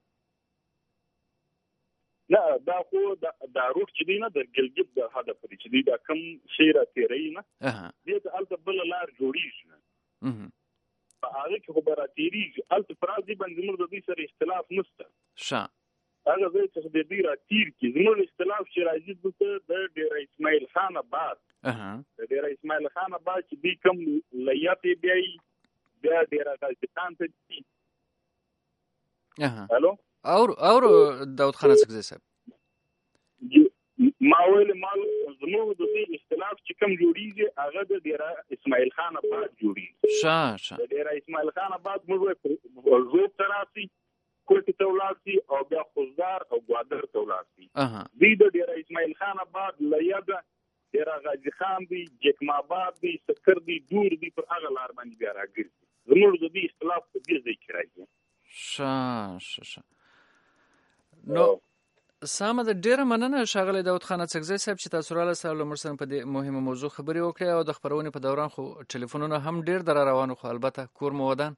نه دا خو دا روټ چې دی نه د ګلګت د هدف لري چې دی دا کم شی را تیری نه دې ته الته بل لار جوړیږي په هغه کې خو به را تیریږي الته فرازي باندې موږ د دې سره اختلاف نشته هغه ځای چې د دې را تیر کې زموږ اختلاف چې راځي د ډیر اسماعیل خان آباد د ډیر اسماعیل خان آباد چې دی کم لیاتې بیا ډیر راځي ته هلو اور داود خان اڅکزي صاحب ما ویل مال زموږ د دې اختلاف چې کوم جوړیږي هغه د ډیره اسماعیل خان آباد جوړیږي د ډیره اسماعیل خان آباد موږ زوب تراسي کوټه تولاسي او بیا خوزدار او ګوادر تولاسي دې د ډیره اسماعیل خان آباد لیاده ډیره غازی خان دی جکم آباد دی سکر دی دور دی پر هغه لار باندې بیا راګرځي زموږ د دې اختلاف په دې ځای کې راځي نو سامه د ډیره مننه ښاغلی داود خان اڅکزي صاحب چې تاسو راله سره له موږ سره په دې مهمه موضوع خبرې وکړې او د خبرونې په دوران خو ټلیفونونه هم ډیر در روانو خو البته کور مو ودان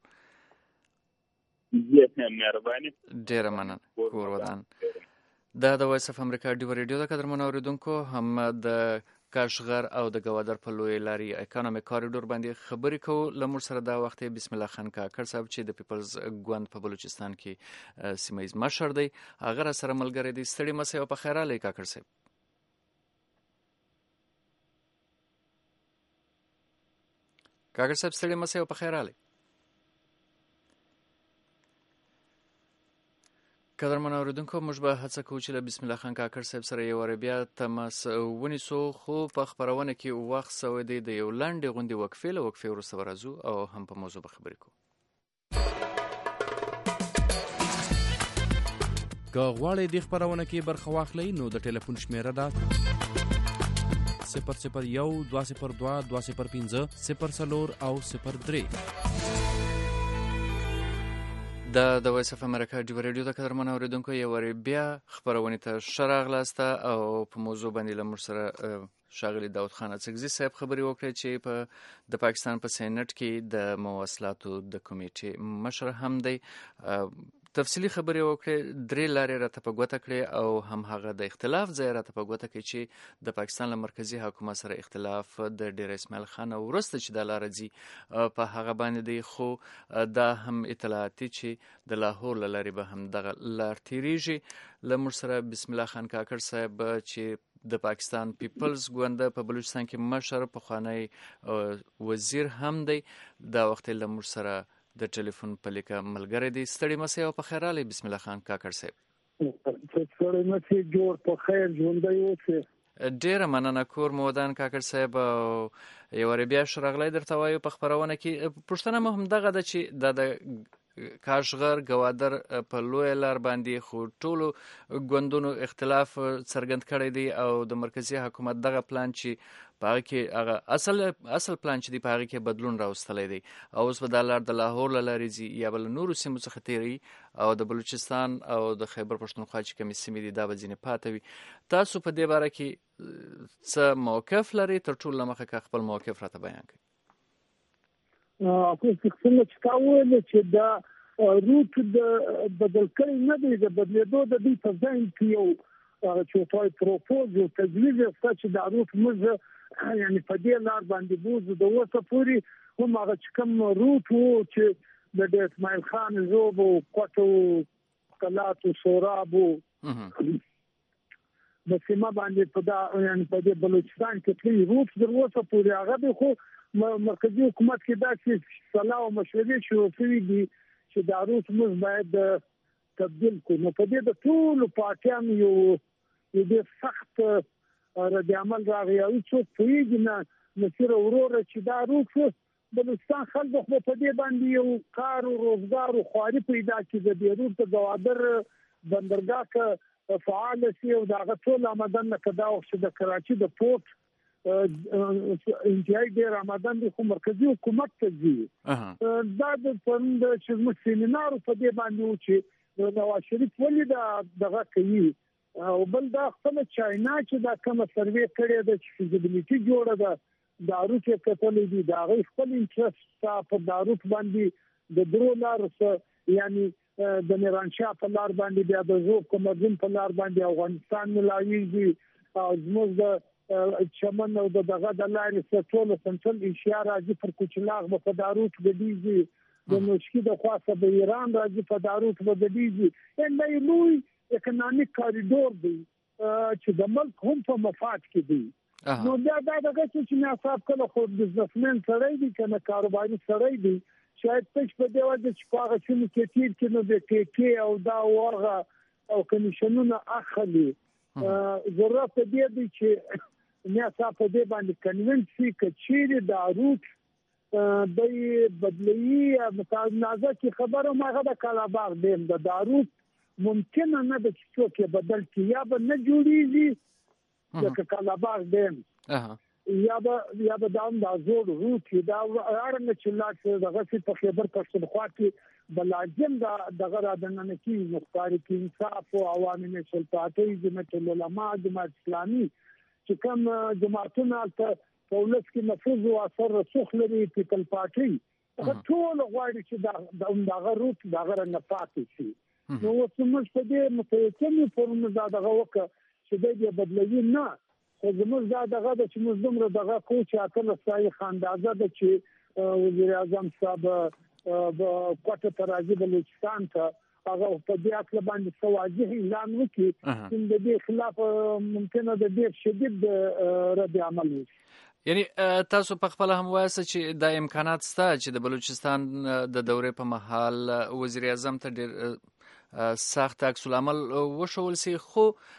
ډیره مننه کور ودان دا د وایس اف امریکا ډیو ریډیو د قدرمنو اوریدونکو هم د کاشغر او د ګوادر په لوی لاري اکانومیک کاریډور باندې خبرې کوو له موږ سره دا وخت بسم الله خان کاکړ صاحب چې د پیپلز ګوند په بلوچستان کې سیمه ییز مشر دی هغه سره ملګری دی ستړي مسئ او په خیر علي کاکړ صاحب ستړي مسئ او په خیر علي قدرمن اوریدونکو موږ به هڅه کوو چې له بسم الله خان کاکړ صاحب سره یو واره بیا تماس ونیسو خو په خبرونه کې وخت سوی دی د یو لنډې غونډې وقفې له وقفې وروسته به راځو او هم په موضوع به خبرې کوو. که غواړئ دې خپرونه کې برخه واخلئ نو د ټلیفون شمیره ده 001 202 205 04 او 03. د وایس اف امریکا ډیو ریډیو د قدرمن اوریدونکو یو وری بیا خبرونه ته شراغلاسته او په موضوع باندې لمر سره ښاغلی داود خان اڅکزي صاحب خبرې وکړې چې د پاکستان په سېنات کې د مواصلاتو د کمیټې مشر هم دی تفصیلی خبرې وکړې درې لارې راته په ګوته کړې او هم هغه د اختلاف ځای راته په ګوته کړې چې د پاکستان له مرکزي حکومت سره اختلاف د ډیر اسماعیل خان وروسته چې د لار ځي په هغه باندې دی خو دا هم اطلاعاتي چې د لاهور له لارې به هم دغه لار تیریږي له موږ سره بسم الله خان کاکړ صاحب چې د پاکستان پیپلز ګوند په بلوچستان کې مشر پخوانی وزیر هم دی دا وخت له موږ سره د ټلیفون په لیکه ملګری دی ستړي مسئ او په خیر علي بسم الله خان کاکړ صاحب ستړي مسئ جوړ په خیر ژوندی اوسئ ډیره مننه کور مو ودان کاکړ صاحب یو وری بیا شراغلی درته وایو په خبرونه کې پوښتنه مو هم دغه ده چې د کاشغر ګوادر په لویه لار باندې خو ټولو ګوندونو اختلاف څرګند کړی دی او د مرکزي حکومت دغه پلان چې په هغه کې هغه اصل پلان چې دی په هغه کې بدلون راوستلی دی او اوس به دا لار د لاهور له لارې ځي یا به له نورو سیمو څخه تیروي او د بلوچستان او د خیبر پښتونخوا چې کومې سیمې دي دا به ځینې پاته وي. تاسو په دې باره کې څه موقف لرئ؟ تر ټولو له مخه که خپل موقف راته بیان کړئ. څنګه چې تا وویل چې دا روټ د بدل کړی نه دی، د بدلېدو د دوی په ذهن کې یو چې وایي پروپوز یو تجویز شته چې دا روټ موږ یعنې په دې لار باندې بوځو. د اوسه پورې هم هغه چې کوم روټ و چې د اسماعیل خان ژوب و کوټو کلات و سوراب و د سیمه باندې په دې بلوچستان کې تللی روټ در اوسه پورې هغه دی، خو مرکزي حکومت کې داسې صلاح او مشورې شروع شوي دي چې دا روټ موږ باید تبدیل کړو. نو په دې د ټولو پارټیانو یو ډېر سخت رد عمل راغی او هېڅوک پوهېږي نه نصیر وروره چې دا روټ بلوچستان خلکو خو په دې باندې یو کار او روزګار او خواري پیدا کړي. د دې روټ د ګوادر بندرګاه که فعال شي او د هغه ټول آمدن نه که دا وخت چې د کراچي د پورټ انتهایی ډېر آمدن دی، خو مرکزي حکومت ته ځي. دا د پرون چې موږ سیمینار په دې باندې و چې نواز شریف ولې دغه کوي او بل دا خپله چاینا چې دا کومه سروې کړې ده چې فیزیبیلیټي جوړه ده دا روټ یې کتلی دي، د هغوی خپل انټرسټ شته په دا روټ باندې د درو لارو څه یعنې د میرانشاه په لار باندې بیا د ژوب قمرجین په لار باندې افغانستان ملاویږي او زموږ د چمن او دغه د لارې ټول سنټرل ایشیا راځي پر کوچلاغ به په دا روټ ګډېږي، د نوشکي د خواڅه به ایران راځي په دا روټ به ګډېږي. دا یو لوی اکنامیک کاریډور دی چې د ملک هم په مفاد کې دی. نو بیا دا دغه چې ناصاب کله خو بزنسمن سړی دی که نه کاروباري سړی دی، شاید تش په دې وجه چې په هغه سیمو کې تیر کړي نو د ټیکې او دا ورغه او کمیشنونه اخلي. ضرورت دې دی چې ناصاب په دې باندې کنوینس شي که چیرې دا روټ د بدلوي. متنازع کې خبره هم هغه د کالاباغ ډیم ده، دا روټ ممکنه نه ده چې څوک یې بدل کړي، یا به نه جوړېږي لکه کالاباغ ډیم یا به دا هم دا زوړ روټ وي. دا اړنه چې لاړ شي دغسې په خیبر پښتونخوا کې به لازم دغه را دننه کېږي. مختارق انصاف او عوامي نیشنل پارټۍ، جمعیت العلما، جماعت اسلامي چې کوم جماعتونه هلته په ولس کې نفوذ او اثر رسوخ لري، پیپل پارټۍ، هغه ټول غواړي چې دغه روټ دغه رنګه پاتې شي. نو اوس موږ په دې متیقن یو پر موږ دا دغه وکړه چې دی بیا بدلوي نه، خو زموږ دا دغه ده چې موږ دومره دغه کوو چې اتله ستایي اندازه ده چې وزیر اعظم صاحب کوټه ته راځي بلوچستان ته، هغه په دې اصل باندې څه واضح اعلان وکړي چې د دې خلاف ممکنه د ډېر شدید رد عمل وشي. یعنی تاسو په خپل هم وایسته چې دا امکانات شته چې د بلوچستان د دورې په مهال وزیر اعظم ته ډېر سخت عکس العمل وشول سي، خو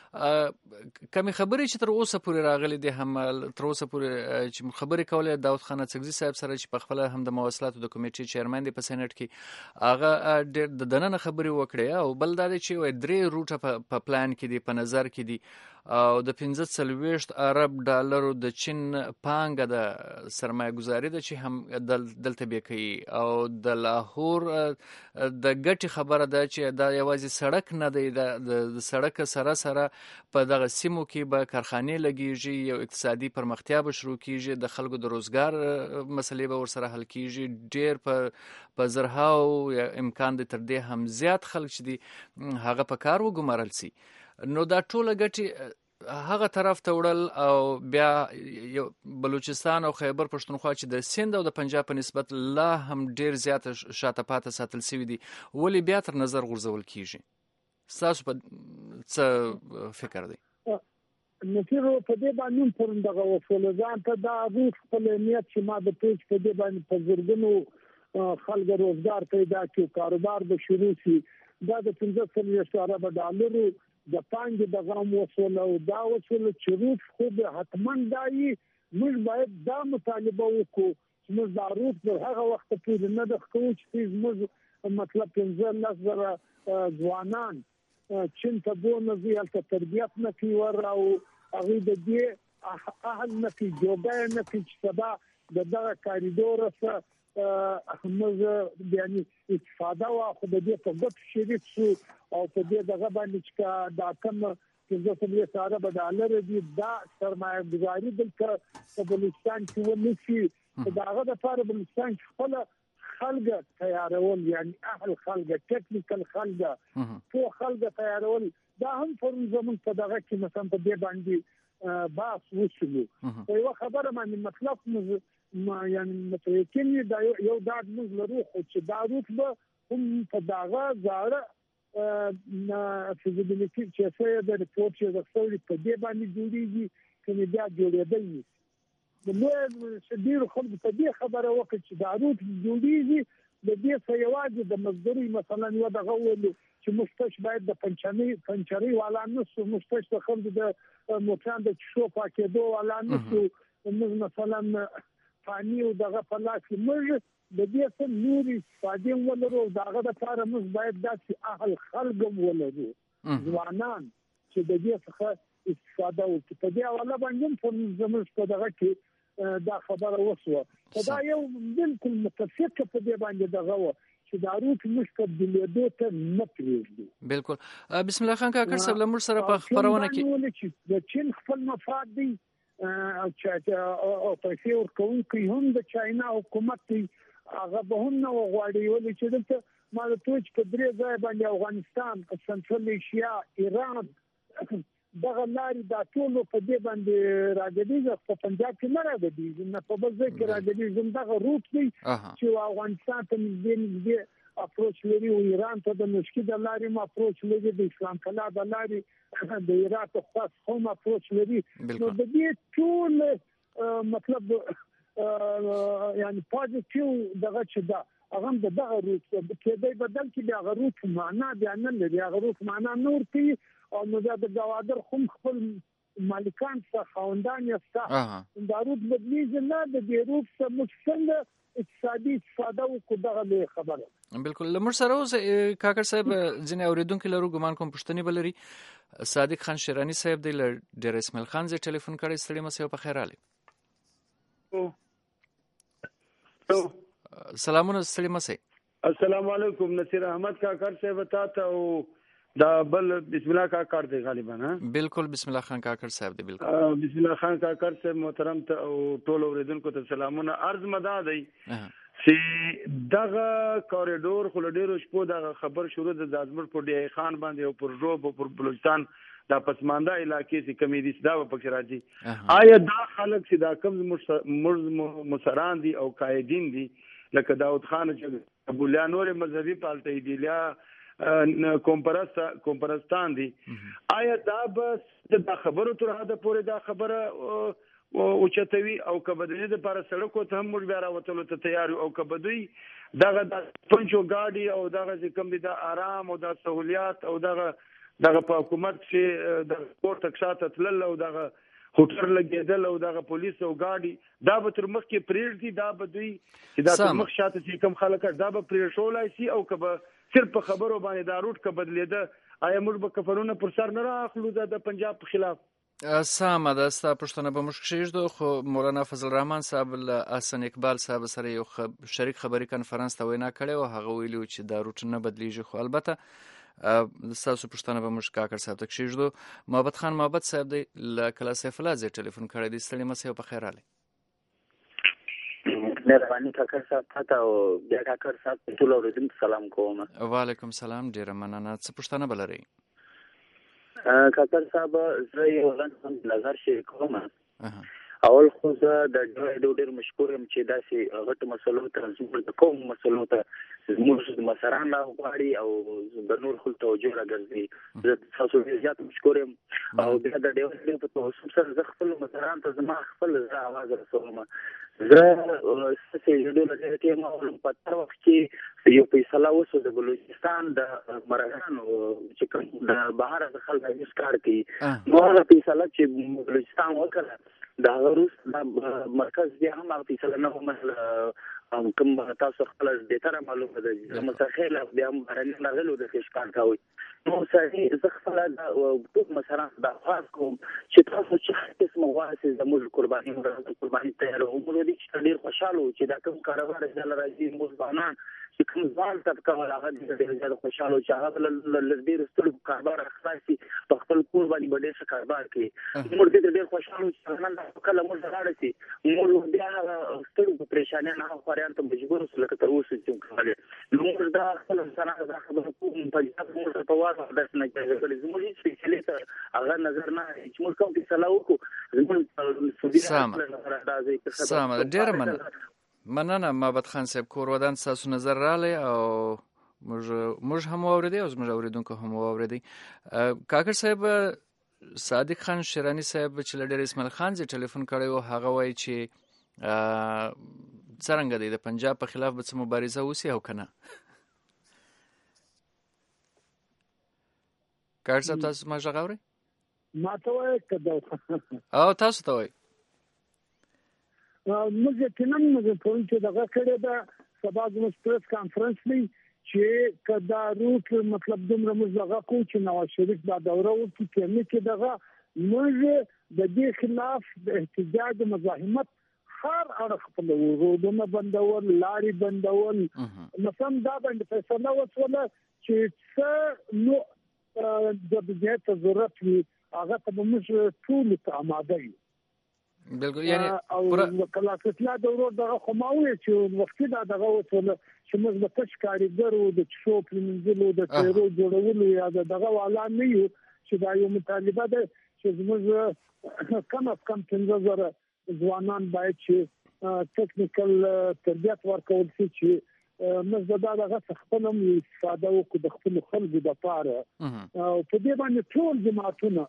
کمی خبرې چې تر اوسه پورې راغلي دي، هم تر اوسه پورې چې خبرې کولې داود خان اڅکزي صاحب سره چې په خپل هم د مواصلاتو د کمیټې چیرمن دی په سېنات کې، هغه ډېر د دننه خبرې وکړې او بل دا دی چې درې روټه په پلان کې دي، په نظر کې دي او د 45 ارب ډالرو د چین پانګه د سرمایه گذاري ده چې هم دلته به کوي او د لاهور د ګټي خبره ده چې دا یوازې سړک نه دی، د سړک سره سره په دغه سیمو کې به کارخانې لګیږي، یو اقتصادي پرمختیا به شروع کیږي، د خلکو د روزګار مسلې به ورسره حل کیږي، ډېر په زرهاو امکان د تر دې هم زیات خلک چې دي هغه په کار وګمارل سي. نو دا ټوله ګټې هغه طرف ته وړل او بیا بلوچستان او خیبر پښتونخوا چې د سند او د پنجاب په نسبت لا هم ډیر زیات شاته پاته ساتل شوی دي، ولی بیا تر نظر غورځول کیږي. تاسو په څه فکر دی؟ نصیر په دې باندې پر دغه وصول ځان ته دا روح خپل نیت چې ما د پیج په دې باندې په زرګونو خلک روزګار پیدا کړي، کاروبار به شروع شي. دا د 15 ارب ډالرو د پانګې د غام وصول او دا وصول چې روټ خو به حتما دایي. موږ باید دا مطالبه وکړو چې موږ دا روټ تر هغه وخته پورې نه دخ کوو چې زموږ مطلب 15,000 ځوانان چین ته دونه زیاته تربیت نه کوي او هغه د دې اهل نه کوي جوړه نه کوي چې سبا دغه کاریدور سره موږ یعنی استفاده واخو د دې په ګټه شریک شو او په دې دغه باندې چې دا کوم چې سره به ډالر دي دا سرمایه گذاري دلته په بلوچستان کې ونشي داغه د لپاره بلوچستان خپل خلک تیارول یعنی اهل خلک ټیکنیکل خلک ټول خلک تیارول دا هم پر زمون په دغه کې مثلا په دې باندې باس وشلو یو خبره باندې مطلب یعنی متوکل دا یو داد موږ لرو خو چې دا روت به هم په دغه زړه فیزیبیلیټي چې څه د ریپورت چې راځي په دې باندې جوړیږي چې بیا جوړېدل نو ډیر خلک په دې خبره وکړي چې دا روت جوړیږي د دې سیواجه د مزدوري مثلا یو دغه ولې چې مستش باید د پنچري والا نو مستش د خلک د موټران د شو پاکېدو والا نو مثلا فانی او دغه په لاس کې د دې څه نوري فادي ولرو داغه د لپاره موږ باید داسې اهل خلک ولرو ځوانان چې د دې څخه استفاده وکړي په دې حواله باندې په زموږ په دغه کې دا خبره وسوه دا یو بالکل متفق په دې باندې دغه چې داروت مستقبلیدو ته نه پریږدي بالکل بسم الله خان کاکړ صاحب لمر سره په خبرونه کې د چین خپل مفاد دي او پیسې ورکوونکي هم د چاینا حکومت دی هغه به هم نه غواړي ولې چې دلته ما د توچ په درې ځای باندې افغانستان سنټرل ایشیا ایران دغه لاري دا ټول په دې باندې راګديږي په پنجاب کې نه راګديږي نه په بل ځای کې راګديږي دغه روت دی چې افغانستان ته نږدې اپروچ لري او ایران ته د مشکل د لاري ما اپروچ لري د اسلام کلا د لاري د عراق خاص هم اپروچ لري نو د دې ټول مطلب یعنی پوزټیو دغه چې دا هغه دغه روت کې د بدل کې د غروت معنا بیان نه لري غروت معنا نور کی او نو دا د گوادر خپل مالکان څخه خوندان یسته دا روت بدلیږي نه د دې روت څخه مستند اقتصادي استفاده وکړو دغه خبره بالکل لمر سره اوس کاکړ صاحب ځنې اوریدونکو لرو ګمان کوم پښتني بلري صادق خان شیرانی صاحب دی ډیر اسماعیل خان زه ټلیفون کړی ستړي مسیو په خیر علي سلامونه ستړي مسي السلام علیکم نصیر احمد کاکړ صاحب تاسو او دا بل بسم الله کاکړ دی غالبا ها بالکل بسم الله خان کاکړ صاحب دی بالکل بسم الله خان کاکړ صاحب محترم ته او ټول اوریدونکو ته سلامونه عرض مدا دی چې دغه کوریډور خو ډیرو شپو دغه خبر شروع د ازمر په ډی خان باندې او پر روب پر بلوچستان دا پسمانده علاقې چې کمی دي دا په کې راځي آیا دا خلک چې دا کم مسران دي او قائدین دي لکه داود خان چې ابولیان نور مذهبي پالتي دي لیا کومپرستان دي آیا دا بس دا خبرو تر هدا پورې دا خبره او چتوي او کبدنی د پر سړکو ته هم موږ بیا راوتلو ته تیار او کبدوی دغه د پنځو گاډي او دغه چې کم دي د آرام او د سہولیات او دغه په حکومت چې د کوټ تکشاته تلل او دغه هوټر لګیدل او دغه پولیس او گاډي دا به تر مخ کې پریږدي دا به دوی چې دا تر مخ شاته چې کم خلک دا به پریښولای شي او کبه صرف خبرو باندې دا روټ کبدلیده آیا موږ به کفرونه پر سر نه راخلو د پنجاب په خلاف سامه ده ستا پښتنه به موږ کېږدو خو مولانا فضل الرحمن صاحب له حسن اقبال صاحب سره یو شریک خبري کنفرانس ته وینا کړې او هغه ویلي چې دا روټ نه بدلیږي خو البته ستاسو پښتنه به موږ کاکړ صاحب ته کېږدو محبت خان محبت صاحب دی له کلا سیف الله زه ټلیفون کړی دی ستړي مسیو په خیر علي مهرباني کاکړ صاحب ته او بیا کاکړ صاحب ټول اوریدونکو سلام کوم وعلیکم سلام ډیره مننه څه پښتنه بلري کاکړ صاحب زه یو نظر شریکوم اول خو زه د ډېر مشکور یم چې داسې غټ مسلو ته زموږ د قوم مسلو ته زموږ د مسران راغواړي او د نور خلکو توجه راګرځي زه تاسو ډېر زیات مشکور یم او بیا د ډېر په توسط سره زه خپل مسران ته زما خپل اواز رسوم زه څه یو ډول ټیم او په تر وخت کې یو فیصله وسو د بلوچستان د مرغانو چې کوم د بهر د خلکو اسکار کوي نو هغه فیصله چې بلوچستان وکړه دا روس د مرکز دی هم فیصله نه مثلا کوم تاسو خپل د تر معلومه ده متخیل بیا هم بارنه نغلو د ښکار کوي نو سړي زه خپل د مثلا د خاص کوم چې تاسو چې قسم واسه د موږ قرباني تیار ومنو دي چې ډیر خوشاله چې دا کوم کاروبار د راځي مزبانان چې کوم ځان طبقه ولا هغه ډیر زیات خوشاله چې هغه لږ ستل کاروبار خاصي په خپل کور باندې بډې څه کاروبار کوي موږ ډیر خوشاله چې نن کله موږ راځي موږ بیا ستل په پریشانه نه خوريان ته مجبور سره تر اوسه چې کوله موږ دا خپل انسانانو د خبرو کوم په ځکه په واده د نه کېږي زموږ سپیشلیست هغه نظر نه چې موږ کوم څه لا وکړو زموږ سودی سلام ډیر مننه محمد خان صاحب کور ودان تاسو نظر رالی او موږ هم اوریدي او موږ اوریدونکو هم اوریدي کاکر صاحب صادق خان شیرانی صاحب چې ډیر اسماعیل خان زی ټلیفون کړی او هغه وایي چې څنګه دی د پنجاب په خلاف به مبارزه وسی او کنه کاکر صاحب تاسو ما ژغوري ما ته وایي کده او تاسو ته وایي موږ یقینا موږ په چې دغه کړه دا سبا د پریس کانفرنس دی چې کدا روټ مطلب دومره موږ دغه کو چې نواز شریف دا دوره وکړي چې دغه موږ د دې خلاف د احتجاج مزاحمت هر اړخ په ورودونه بندول لاري بندول مثلا دا باندې فیصله وشوله چې نو د دې ضرورت وي هغه ته موږ ټول ته آماده یو بالکل یعنی او کله چې دوره دغه خماوي چې وختي دا دغه وصله چې موږ د تش کاریګرو د چشو پرمنځلو د تیرو جوړولو یا دغه والا نه یو چې دا یو مطالبه ده چې موږ کم از کم 15000 ځوانان باید چې ټیکنیکل تربیت ورکول شي چې موږ دغه خپلم استفاده وکړو د خپل خلکو لپاره او په دې باندې ټول جماعتونه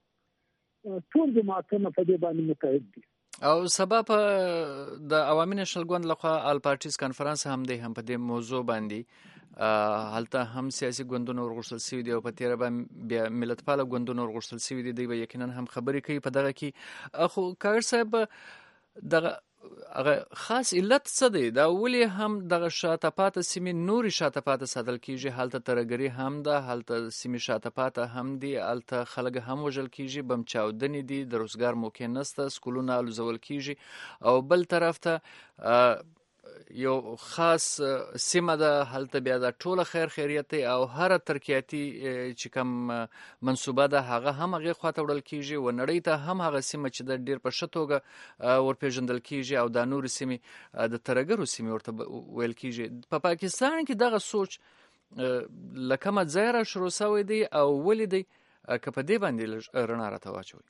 په دې باندې متحد دي او سبب د عوامي نشل ګوند لخوا ال پارټیز کانفرنس هم دی هم په دې موضوع باندې هلته هم سیاسي ګوندونو ورغښتل سوي دي او په تیر باندې بیا ملتپاله ګوندونو ورغښتل سوي دي به یقینا هم خبرې کوي په دغه کې خو کاغر صاحب دغه خاص علت څه دی دا ولي هم دغه شاته پاته سیمې نوري شاته پاته ساتل کیږي حالت ترګری هم ده حالت سیمې شاته پاته هم دي حالت خلک هم وژل کیږي بم چاودنې دي د روزګار موقع نسته سکولونه الوزول کیږي او بل طرف ته یو خاص سیمه ده حالت بیا د ټوله خیریت او هر ترکیاتی چې کوم منسوبه ده هغه هم هغه خواته وړل کیږي و نړۍ ته هم هغه سیمه چې د ډیر په شتوګه ورپېژندل کیږي او د نور سیمې د ترګرو سیمې ورته ویل کیږي په پاکستان کې دغه سوچ لکه ځای را شروع شوی دی او ولې دی که په دې باندې رڼا راته واچوي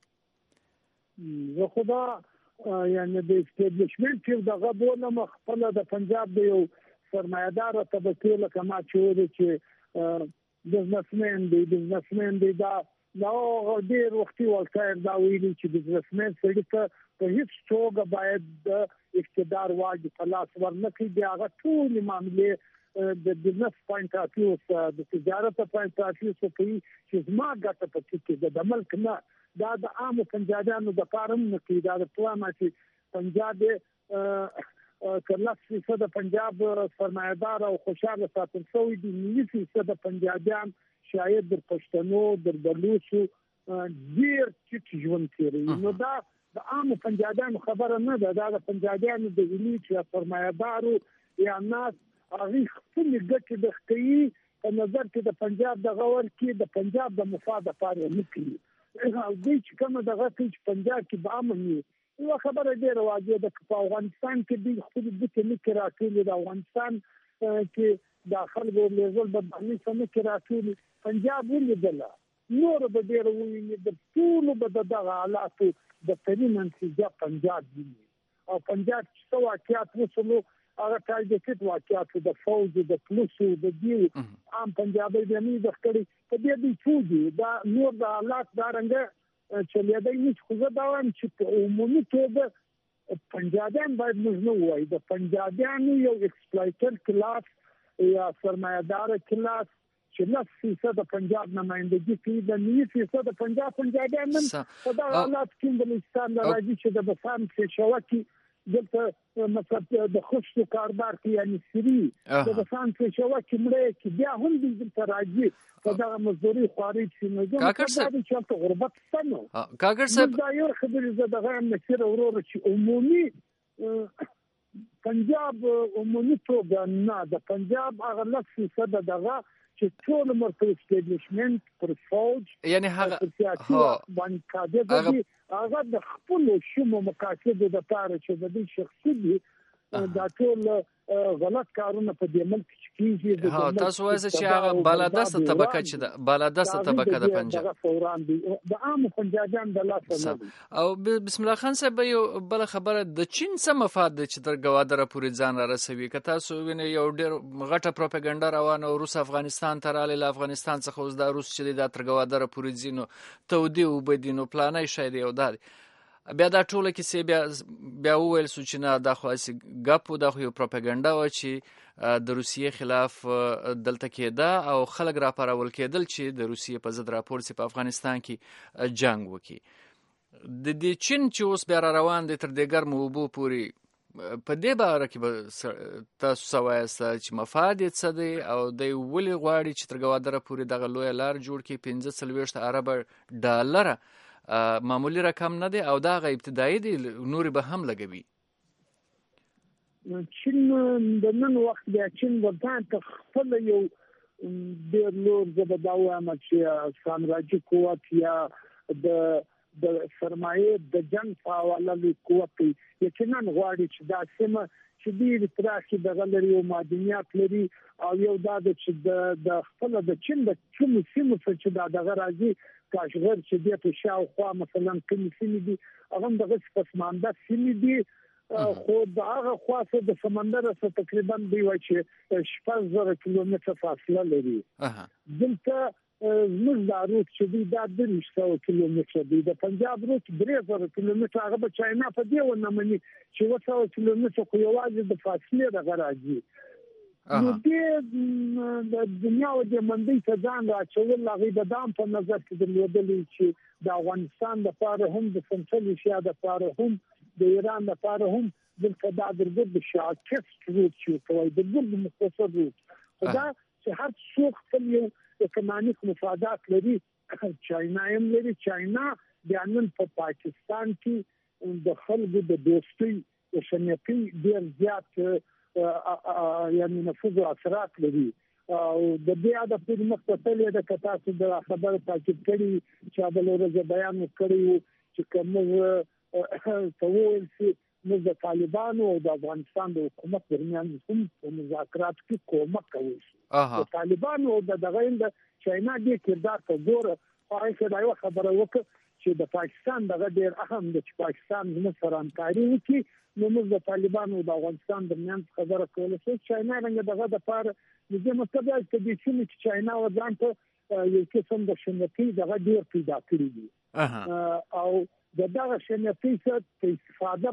زه خدا یعنی د اسټابلیشمنت چې دغه بونه مخفله د پنجاب د یو سرمایدار طبقه لکه ما چې بزنسمن دی دا ډېر وختي ولکایر دا ویلي چې بزنسمن سړي ته په هیڅ توګه باید د اقتدار واجب په لاس ورنکړي دی هغه ټول معاملې د بزنس پوینټ اف ویو د تجارت پوینټ اف ویو کوي چې زما ګټه پکې کې د ملک نه دا د عام پنجابیانو د کارم نه کې دا د پلان چې پنجاب کله د پنجاب سرمایدار او خوشاله ساتل شوی دي 90% د پنجابیان شاید د پښتنو د بلوچو ډیر چې ژوند کوي نو دا د عام پنجابیانو خبره نه ده دا د پنجابیانو د ویلي چې سرمایدارو یا ناس هغه خپل ګټه د خپل په نظر کې د پنجاب د غور کې د پنجاب د مفاد لپاره نه کوي او دوی چې کومه دغه چې پنجاب کې به امن وي یو خبره ډیره واضحه ده چې په افغانستان کې د خپل د کې راټول د افغانستان کې د خلکو لیول د باندې سم کې راټول پنجاب ولیدل نور به ډیره ویني د ټول به دغه حالات د ترین انتجاب پنجاب دی او پنجاب څو واقعیت وسلو هغه تاجکت واقعیت د فوج د پولیسو د دیو عام پنجابي د امید خړي په دې دی چې دا نور د حالات دارنګ چې لیدای نه خو دا وایم چې عمومي توګه پنجابیان باید موږ نه وایي د پنجابیانو یو ایکسپلایټر کلاس یا سرمایدار کلاس چې 90% د پنجاب نمائندګي کوي د 90% د پنجابیان نن په دا حالات کې د بلوچستان د راځي چې د بسان کې شوکي دلته مثلا د خشت کاربار کې یعنی سری د سان څه شو چې مړې کې بیا هم دلته راځي په دا مزدوري خواري چې نه دا چې غربت ستنو کاګر صاحب دا یو خبرې زه دغه مسیر ورور چې عمومي پنجاب عمومي توګه نه د پنجاب هغه 100% دغه چې ټول مرکز اسټابلیشمنت پر فوج یعنی هغه باندې کاده دي هغه د خپل شوم مقاصد د پاره چې د دې شخصي دي دا ټول غلط کارونه په دې ملک کې کیږي تاسو وایئ چې هغه بالادسته طبقه چې د بالادسته طبقه د پنجاب د عام پنجابیان د لاسه او بسم الله خان صاحب یو بل خبره د چین څه مفاد چې تر ګوادره پورې ځان را رسوي که تاسو وینئ یو ډېر غټه پروپاګاندا روانه روس افغانستان ته راغلی له افغانستان څخه اوس دا روس چې دا تر ګوادره پورې ځي نو تودې اوبه دي نو پلانۍ شی دی او دا بیا دا ټوله کیسې بیا وویل سو چې نه دا خو ګپ دا خو یو پروپاګاندا و چې د روسیې خلاف دلته کېده او خلک راپارول کېدل چې د روسیې په ضد راپور سي په افغانستان کې جنگ وکړي د دې چین چې اوس بیا روان دی تر دې ګرمو اوبو پورې په دې باره کې به تاسو څه وایاست چې مفاد یې څه دی او دی ولې غواړي چې تر ګوادره پورې دغه لویه لار جوړ کړي 45 ارب ډالره معمولی رقم نه دی او دا غي ابتدایي دی نوري به هم لګوي چین د نن وخت بیا چین ورته خپل یو ډېر لوړ زبداوه چې سامراجي قوت یا د سرمایه د جنگ په حواله قوت یقینا غواړي چې دا سیمه چې ډېر تراشي د غلري او معدنیات لري او یو دا چې د خپل د چین د کوم سیمه چې دا دغه راځي کاشغر چې د په شاوخوا مثلا کوم سیمې دي هغه دغه پسمانده سیمې دي خو دغه خواصه د سمندر سره تقریبا دی وای چې 6000 کیلومتر فاصله لري دلته زموږ د روت چې دی دا 200 کیلومتر دی د پنجاب روت 3000 کیلومتر هغه په چاینا په دی ونه مني چې 200 کیلومتر خو یوازې د فاصله دغه راځي نو دې د دنیا او د منډي ته ځان راچول هغه د دام په نظر کې درلودل چې د افغانستان لپاره هم د سنټرل ایشیا لپاره هم د ایران لپاره هم د تدابیر د شاکست روت چې کوي د ګرد مختصر روت خدا چې هر څوک خپل یو اکونومیک مفادات لري چاینا هم لري چاینا بیانن په پاکستان کې د خلکو د دوستۍ او شنیتی ډیر زیات یعنی نفوذ او اثرات لري او د بیا د په مختصر د کتاسو د خبر تاکید کړي چې بل ورځ بیان کړی چې کوم توول چې موږ د طالبانو او د افغانستان د حکومت ترمنځ هم په مذاکرات کې کومک کوي د طالبانو او دغه د چاینا د کردار په ګوره هغه دا یو خبره وکړه چې د پاکستان دغه ډیر اهم د پاکستان زموږ سره همکاري وکړي نو موږ د طالبانو او د افغانستان ترمنځ خبره کوله چې چاینا رنګ دغه د پاره د مستبد کې چې چاینا او ځان ته یو قسم د شنتی دغه ډیر پیدا کړی دي او دغه شنتی څخه استفاده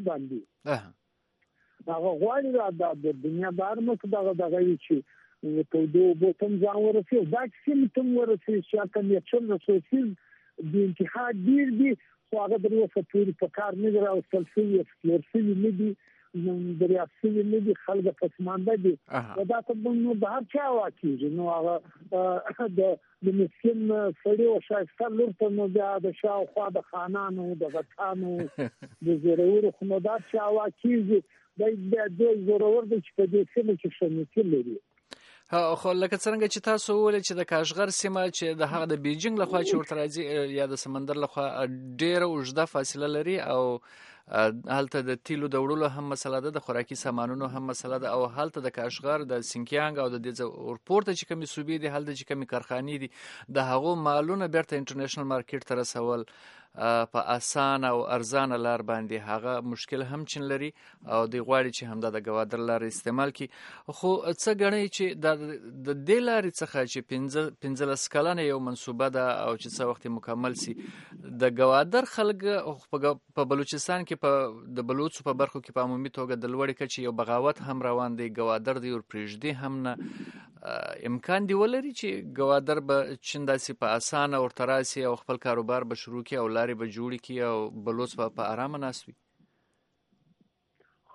باندې هغه غواړي د دنیا بار مخ دغه چې په دوه بوتم ځان ورسي دا چې تم ورسي چې کوم یو څه رسوسیز د انتخاب دي خو هغه د اوسه پوری په کار نه راوستل شوی اکسپلورسي نه دي د ریاستي نه دي خلک پسمانده دي دا ته نو د هر چا واکیږي نو هغه د مسلم سړي او شایسته لور ته نو د شاوخوا د خانانو د غټانو د زورور خو نو دا چا واکیږي د زورور د چې په دې سیمه کې شنیتی لري خو لکه څنګه چې تاسو وویل چې د کاشغر سیمه چې د هغه د بیجینګ لخوا چې ورته راځي یا د سمندر لخوا ډیره اوږده فاصله لري او هلته د تیلو د وړلو هم مسله ده د خوراکي سامانونو هم مسله ده او هلته د کاشغر د سینکیانګ او د دې اورپورت چې کومې صوبې دي هلته چې کومې کارخانې دي د هغو مالونه بیرته انټرنیشنل مارکیټ ته رسول په اسان او ارزانه لار باندې هغه مشکل هم چین لري او دی غواړي چې همدا د ګوادر لار استعمال کړي خو څه غني چې د دې لارې څخه چې 15 کلنه یو منسوبه ده او چې څه وخت مکمل سي د ګوادر خلک په بلوچستان کې په د بلوچ په برخو کې په عمومي توګه د لوړې کچې یو بغاوت هم روان دی ګوادر دی او پرېږدي هم نه امکان دی ولري چې ګوادر به چین داسې په اسانه او تراسي او خپل کاروبار به شروع کړي او لارې به جوړې کړي او بلوچ په آرامه ناست وي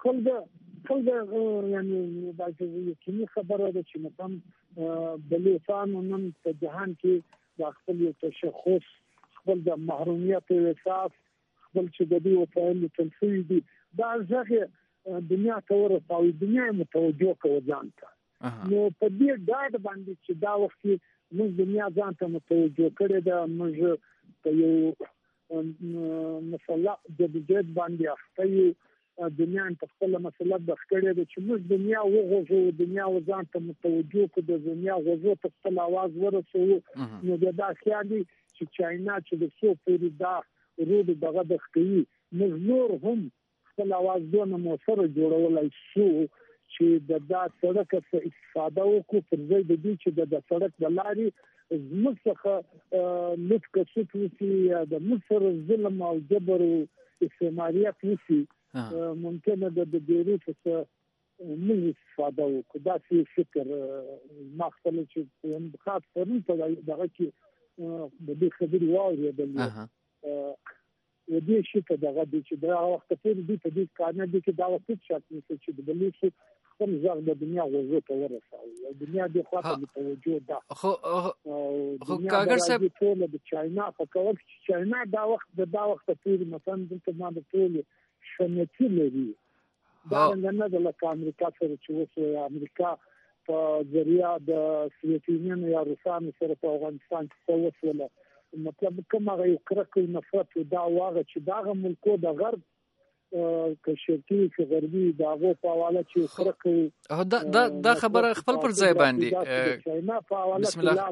خلک یعنی دا یقیني خبره ده چې مثلا بلوچستان نن په جهان کې د خپل تشخص خپل د محرومیت احساس خپل چې د دې وسایل تلفي دي دا ځکه دنیا ته ورساوي دنیا متوجه کوي ځان ته نو په دې ډاډ باندې چې دا وخت موږ دنیا ځان ته متوجه کړي دا موږ په یو مسله د جديد باندې اخته دنیا په خپل مسله د خکړې د چې موږ دنیا وغوځو دنیا ځان ته متوجه کړو د دنیا غوځو ته خپل आवाज ورسو نو دا خیال دي چې چاینا چې د څو پوری دا رود دغه د خکې موږ نور هم خپل आवाज دونه مو سره جوړولای شو چې د سړک څخه استفاده وکړو پر ځای د دې چې د سړک د لارې زموږ څخه لټ کسوت وسی د مصر ظلم او جبر او استعماریت وسی ممکنه د ډیرو څخه موږ استفاده وکړو دا چې فکر ما خپل چې هم خاص پرون ته دغه کې د دې خبرې واورېدل و دې شي ته دغه دي چې دا وخت په دې کارنه دي چې دا وخت چې د بلیس خپل ځای د دنیا غوږ ته ورساوي او دنیا د خاطر متوجه ده خو کاګر صاحب ټول د چاینا په کول چې چاینا دا وخت په مثلا د ما د ټول شنتی لري دا نه د امریکا سره چې وسو امریکا په ذریعہ د سویټینین یا روسانو سره په افغانستان کې وسوله مطلب کومه یو کرکه نفرت دا واغه چې دا ملکو د غرب که شرقي که غربي دا غو په حواله چې کرکه دا خبره خپل پر ځای باندې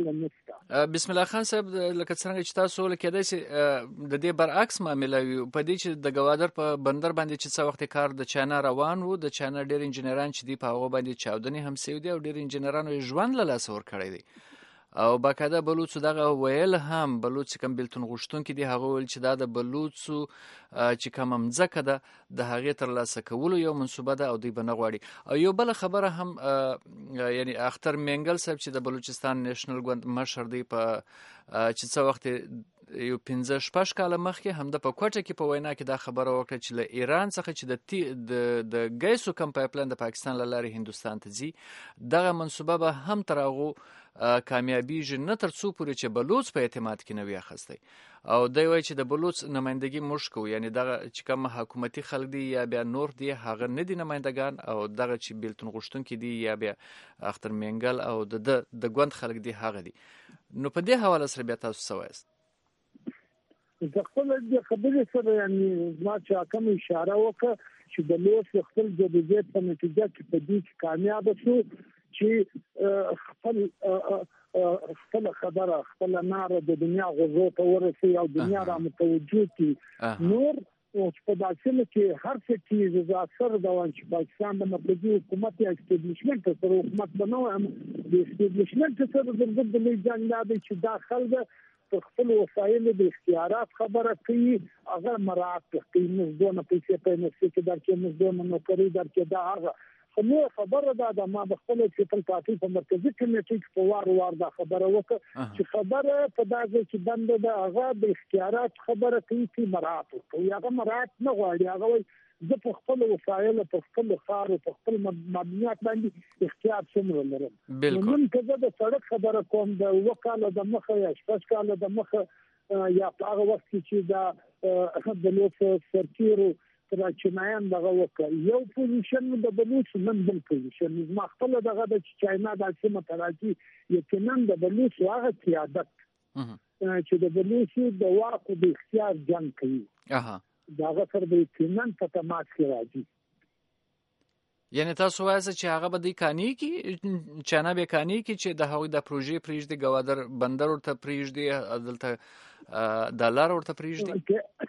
بسم الله خان صاحب لکه څنګه چې تاسو لکه داسې د دې برعکس معاملې وي په دې چې د گوادر په بندر باندې چې څو وخت کار د چاینا روان وو د چاینا ډېر انجنیران چې دی په هغه باندې چاودنې هم سوي دي او ډېر انجنیرانو ژوند له لاس ور کړی دی او باقاعده بلوڅو دغه ویل هم بلوڅ کوم بیلتون غوښتونکي دي هغه ویل چې دا د بلوڅو چې کوم مځکه ده د هغې ترلاسه کولو یو منصوبه ده او دوی به نه غواړي او یو بله خبره هم یعنی اختر مینګل صاحب چې د بلوچستان نیشنل ګوند مشر دی په چې څه وخت یو 15-16 کاله مخکې هم د په کوټه کې په وینا کې دا خبره وکړه چې له ایران څخه چې د ګیسو کم پایپلاین د پاکستان له لارې هندوستان ته ځي دغه منصوبه به هم تر هغو کامیابیږي نه تر څو پورې چې بلوڅ په اعتماد کې نه وي اخیستی او دی وایي چې د بلوڅ نمایندګي موږ کوو یعنی دغه چې کوم حکومتي خلک دي یا بیا نور دي هغه نه دي نمایندګان او دغه چې بیلتون غوښتونکي دي یا بیا اختر مینګل او د ګوند خلک دي هغه دي نو په دې حواله سره بیا تاسو څه وایاست د خپل د خبرې سره یعنی ما چې کوم اشاره وکړه چې د لوس خپل جديت په نتیجه کې په دې کې کامیاب شو چې خپل خبره خپل نار د دنیا غوږو ته ورسي او دنیا را متوجه کی نور او په داسې کې هر څه چې ز اثر د چې پاکستان د مرکزی حکومت یا استابلیشمنت سره حکومت بنو هم د استابلیشمنت سره د دې جنګ د چې داخل د خپل وسایل د اختیارات خبره کوي اگر مراد کوي موږ دونه پیسې په نفسي کې درکې موږ دونه نوکری درکې دا هغه خو خبره دا ما د خپل خپل پارتي په مرکزی کمیټې کې په وار دا خبره وکړه چې خبره په دغه کې بند ده هغه د اختیارات خبره کوي چې مراد کوي هغه مراد نه غواړي هغه د خپل وسایل په خپل خار او په خپل مبنیات باندې اختیار څومره لري نن کله د سړک خبره کوم د وکاله د مخه یا شپږ د مخه یا هغه وخت چې دا د لوس سرتیرو تر چینایان دغه وکړ یو پوزیشن د بلوچ من بل پوزیشن ما خپل دغه د چاینا د سیمه تراجی یقینا د بلوچ هغه قیادت چې د بلوچ د واقع د اختیار جنگ کوي داغه سره د اطمینان په تماس کې راځي یعنی تاسو وایئ چې هغه به د کانی کې چانه به کانی کې چې د هغوی د پروژې پریږدي گوادر بندر ورته پریږدي دلته دلار ورته پریږدي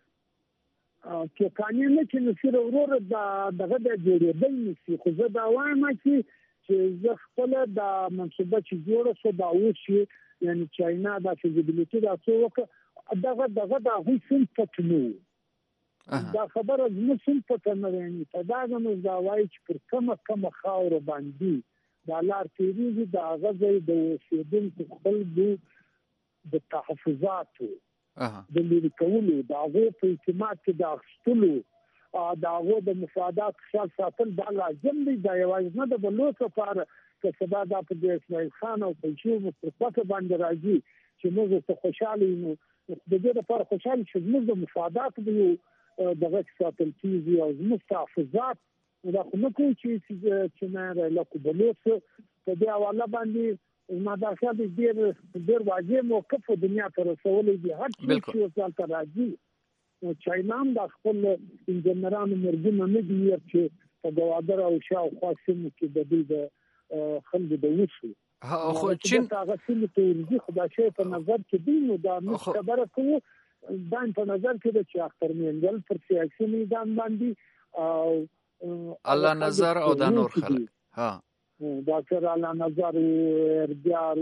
کې کانی نه چې نصیر اورور دغه د جوړېدل نشي خو زه دا وایم چې زه خپل د منصوبه چې جوړه شو دا وشي یعنی چاینا د فیزیبیلیټي دا څه وکړه دغه د هیڅ پټنو دا خبره زموږ په تنویني په دا زموږ دا وایي چې پر کومه خاور باندې د لار تیریږي د غزې د اوسېدونکو خلکو د تحفظاتو د لري کولو د هغه په اعتماد کې د اخستلو دا هغه د مفادات خیال ساتل دا لازم دی. دا یوازې نه د بلوچ لپاره چې سبا دا په اسماعیل خان او په شیو مصطفی باندې راځي چې موږ ته خوشاله یو. د دې لپاره خوشاله چې موږ د مفادات د دغه ساتل کیږي او زموږ تحفظات دا خو نه کوي چې نه لکه بلوچ په دې حواله باندې ما دا خیال ډېر واجب موقف په دنیا ته رسولې دي. هر څه چې ځلته راځي چاینام د خپل انجنیرانو مرګونه نه دي چې په ګوادر او شاوخوا سیمو کې د دې د خلکو د وشو خو چین هغه سیمو ته ورځي خدای شي په نظر کې دی. نو دا موږ خبره کوو دا په نظر کې د چې اختر مینګل پر سیاسي میدان باندې او الله نظر او د نور خلک ډاکټر الله نظر ارجار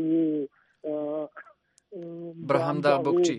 برهم دا بوکچی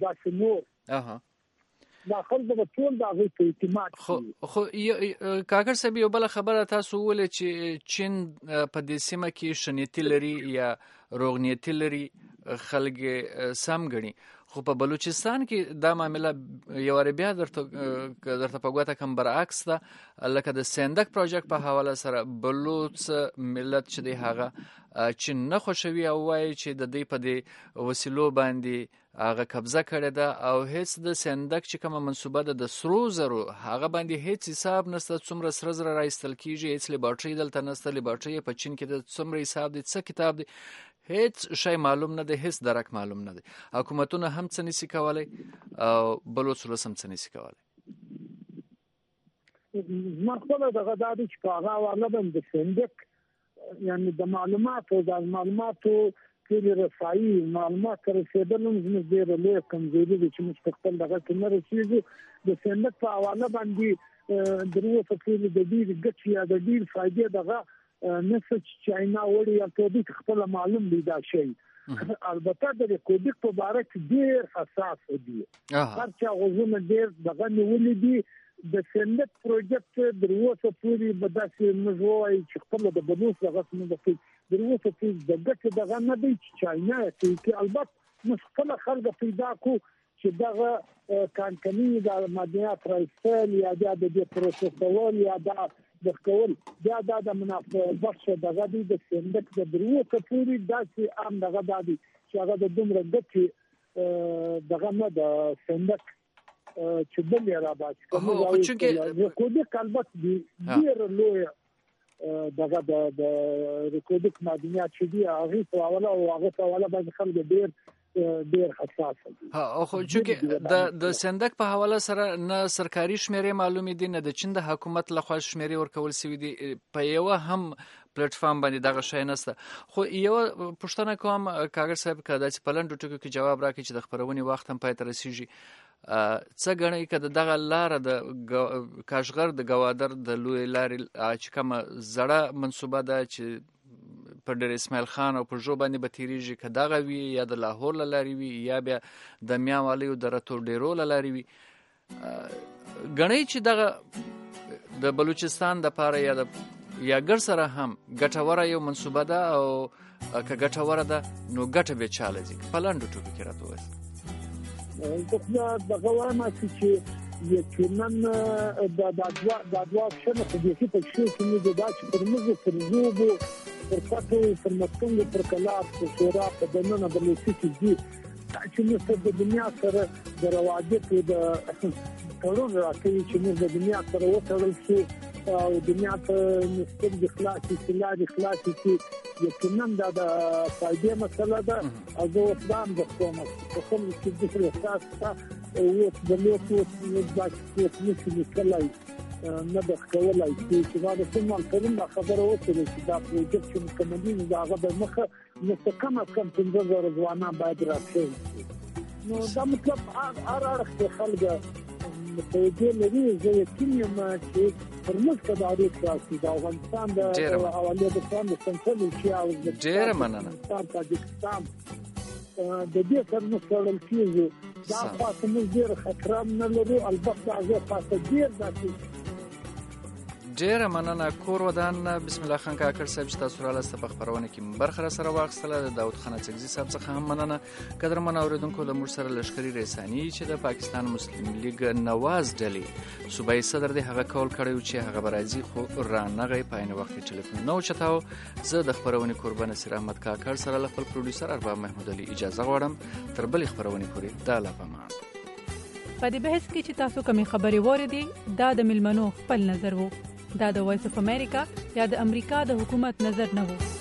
دا خلک د ټول د هغه په اعتماد خو کاکر صاحب یو بل خبره تاسو ولې چې چین په دې سیمه کې شنیتی لري یا روغنیتی لري خلک سم غني. خو په بلوچستان کې دا معاملې یو بیا درته په ګوته کوم برعکس ده. لکه د سندک پروژیکټ په حواله سره بلوچ ملت چې دی هغه چې نه خوشوي او وایي چې د دې په دې وسیلو باندې هغه قبضه کړې ده او هیڅ د سندک چې کومه منصوبه ده د سرو زرو هغه باندې هیڅ حساب نشته. څومره سره زر راایستل کیږي هیڅ لیبارټري دلته نشته. لیبارټري په چین کې د څومره حساب دي څه کتاب دي هیڅ شی معلوم نه دی. هیڅ درک معلوم نه دی. حکومتونه هم څه نشي کولای او بلوچ ولس هم څه نشي کولای. ما خپل دغه د چې هغه حواله باندې سندک یعنی د معلوماتو کې رسایي معلومات رسیدل زموږ ډېر لوی کمزوري دي چې موږ خپل دغه کې نه رسیږو. د سندک په حواله باندې دروه فکر د دې ګټې یا د دې فائدې دغه نسل چاینا وړي یا په دې خپل معلوم دی دا شی. البته د کوډیک په اړه کې ډېر حساس دي. هر چا غوښنه ډېر دغه نیولې دي. د سندک پروژیکټ دروه پورې بداسې مزوي چې خپل د بلوچ دغه څنګه دروه پورې د ګټه دغه نه دی چې چاینا کې البته مشکل خلک پیدا کو چې دغه کانکنی د مادیات راځل یا د دې پروسسول یا د کول دا منافع بخش دغه د سندک د دروه پورې داسې عام دغه دادي چې هغه د دومره ګټه دغه نه د سندک چې بل را باسي کومه یو کوډیک البته ډیر لوی دغه د ریکوډیک مادیات چې دی هغه په اوله او هغه په اوله باندې خلک ډیر حساس دي. خو چې د سندک په حواله سره نه سرکاري شمیرې معلومې دي نه د چین د حکومت لخوا شمیرې ورکول شوې دي په یو هم پلیټ فارم باندې دغه شی نشته. خو یو پوښتنه کوم کاغذ صاحب کدا چې پلان ټکو کې جواب راکړي چې د خبرونې وخت هم پای ته رسیږي څه غنئ کده دغه لار د کاشغر د ګوادر د لوی لارې چې کوم زړه منصوبه ده چې پر ډېر اسماعیل خان او پر جو باندې بتیریږي کداغه وی یا د لاهور لاري وی یا بیا د میاوالی او د رتو ډیرو لاري وی غنئ چې دغه د بلوچستان د پاره یا ګر سره هم ګټوره یو منصوبه ده او که ګټوره ده نو ګټه به چاله ځي پلاندو ټکو کې راته وایي. دغه وایم چې یقینا د دوا شنه په دې کې په شی کې د داش پر موږ پر زوبو پر پاتو پر مستنګ پر کلاب پر شورا په دننه د لوسیتي دي چې موږ د دنیا سره د رواجت د تړون راکړي چې موږ د دنیا سره وتړل شو او دنیا ته نسبت د اخلاصي سلاد اخلاصي چې یقینا د فائدې مسله ده او د اسلام د قومت په کوم چې د احساس او د لوکو د څه کلای نه د کولای چې دا د څه په خبره وکړي چې دا پروژه چې مکملین دا هغه د مخه مستقیم کم څنګه ځوانان باید راځي. نو دا مطلب هر اړخ خلک متوجه لري زه یقین یم چې پر موږ کداري سیاسي د افغانستان د حواله د سنټرل ایشیا او د ډېر مننه پاکستان د دې سره مسلمان کیږي دا خاصه موږ ډېر خطر نه لرو البته هغه خاصه ډېر داسې ډیره مننه کور ودان بسم الله خان کاکړ صاحب چې تاسو رالاست په خبرونه کې برخه سره واخیستله. د داود خان اڅکزي صاحب څخه هم مننه. قدرمن اوریدونکو له موږ سره لښکري رساني چې د پاکستان مسلم لیگ نواز ډلې صوبایي صدر دی هغه کول کړی چې هغه برازي خو رانغی په عین وخت کې ټلیفون نو چتاو. زه د خبرونې قربان نصیر احمد کاکړ سره له خپل پروډوسر ارباب محمود علي اجازه غواړم تر بلې خبرونې پورې د الله پامان. په دې بحث کې چې تاسو کومې خبرې واورېدې دا د ملمنو خپل نظر وو. دا د وایس اف امریکا یا د امریکا د حکومت نظر نه وو.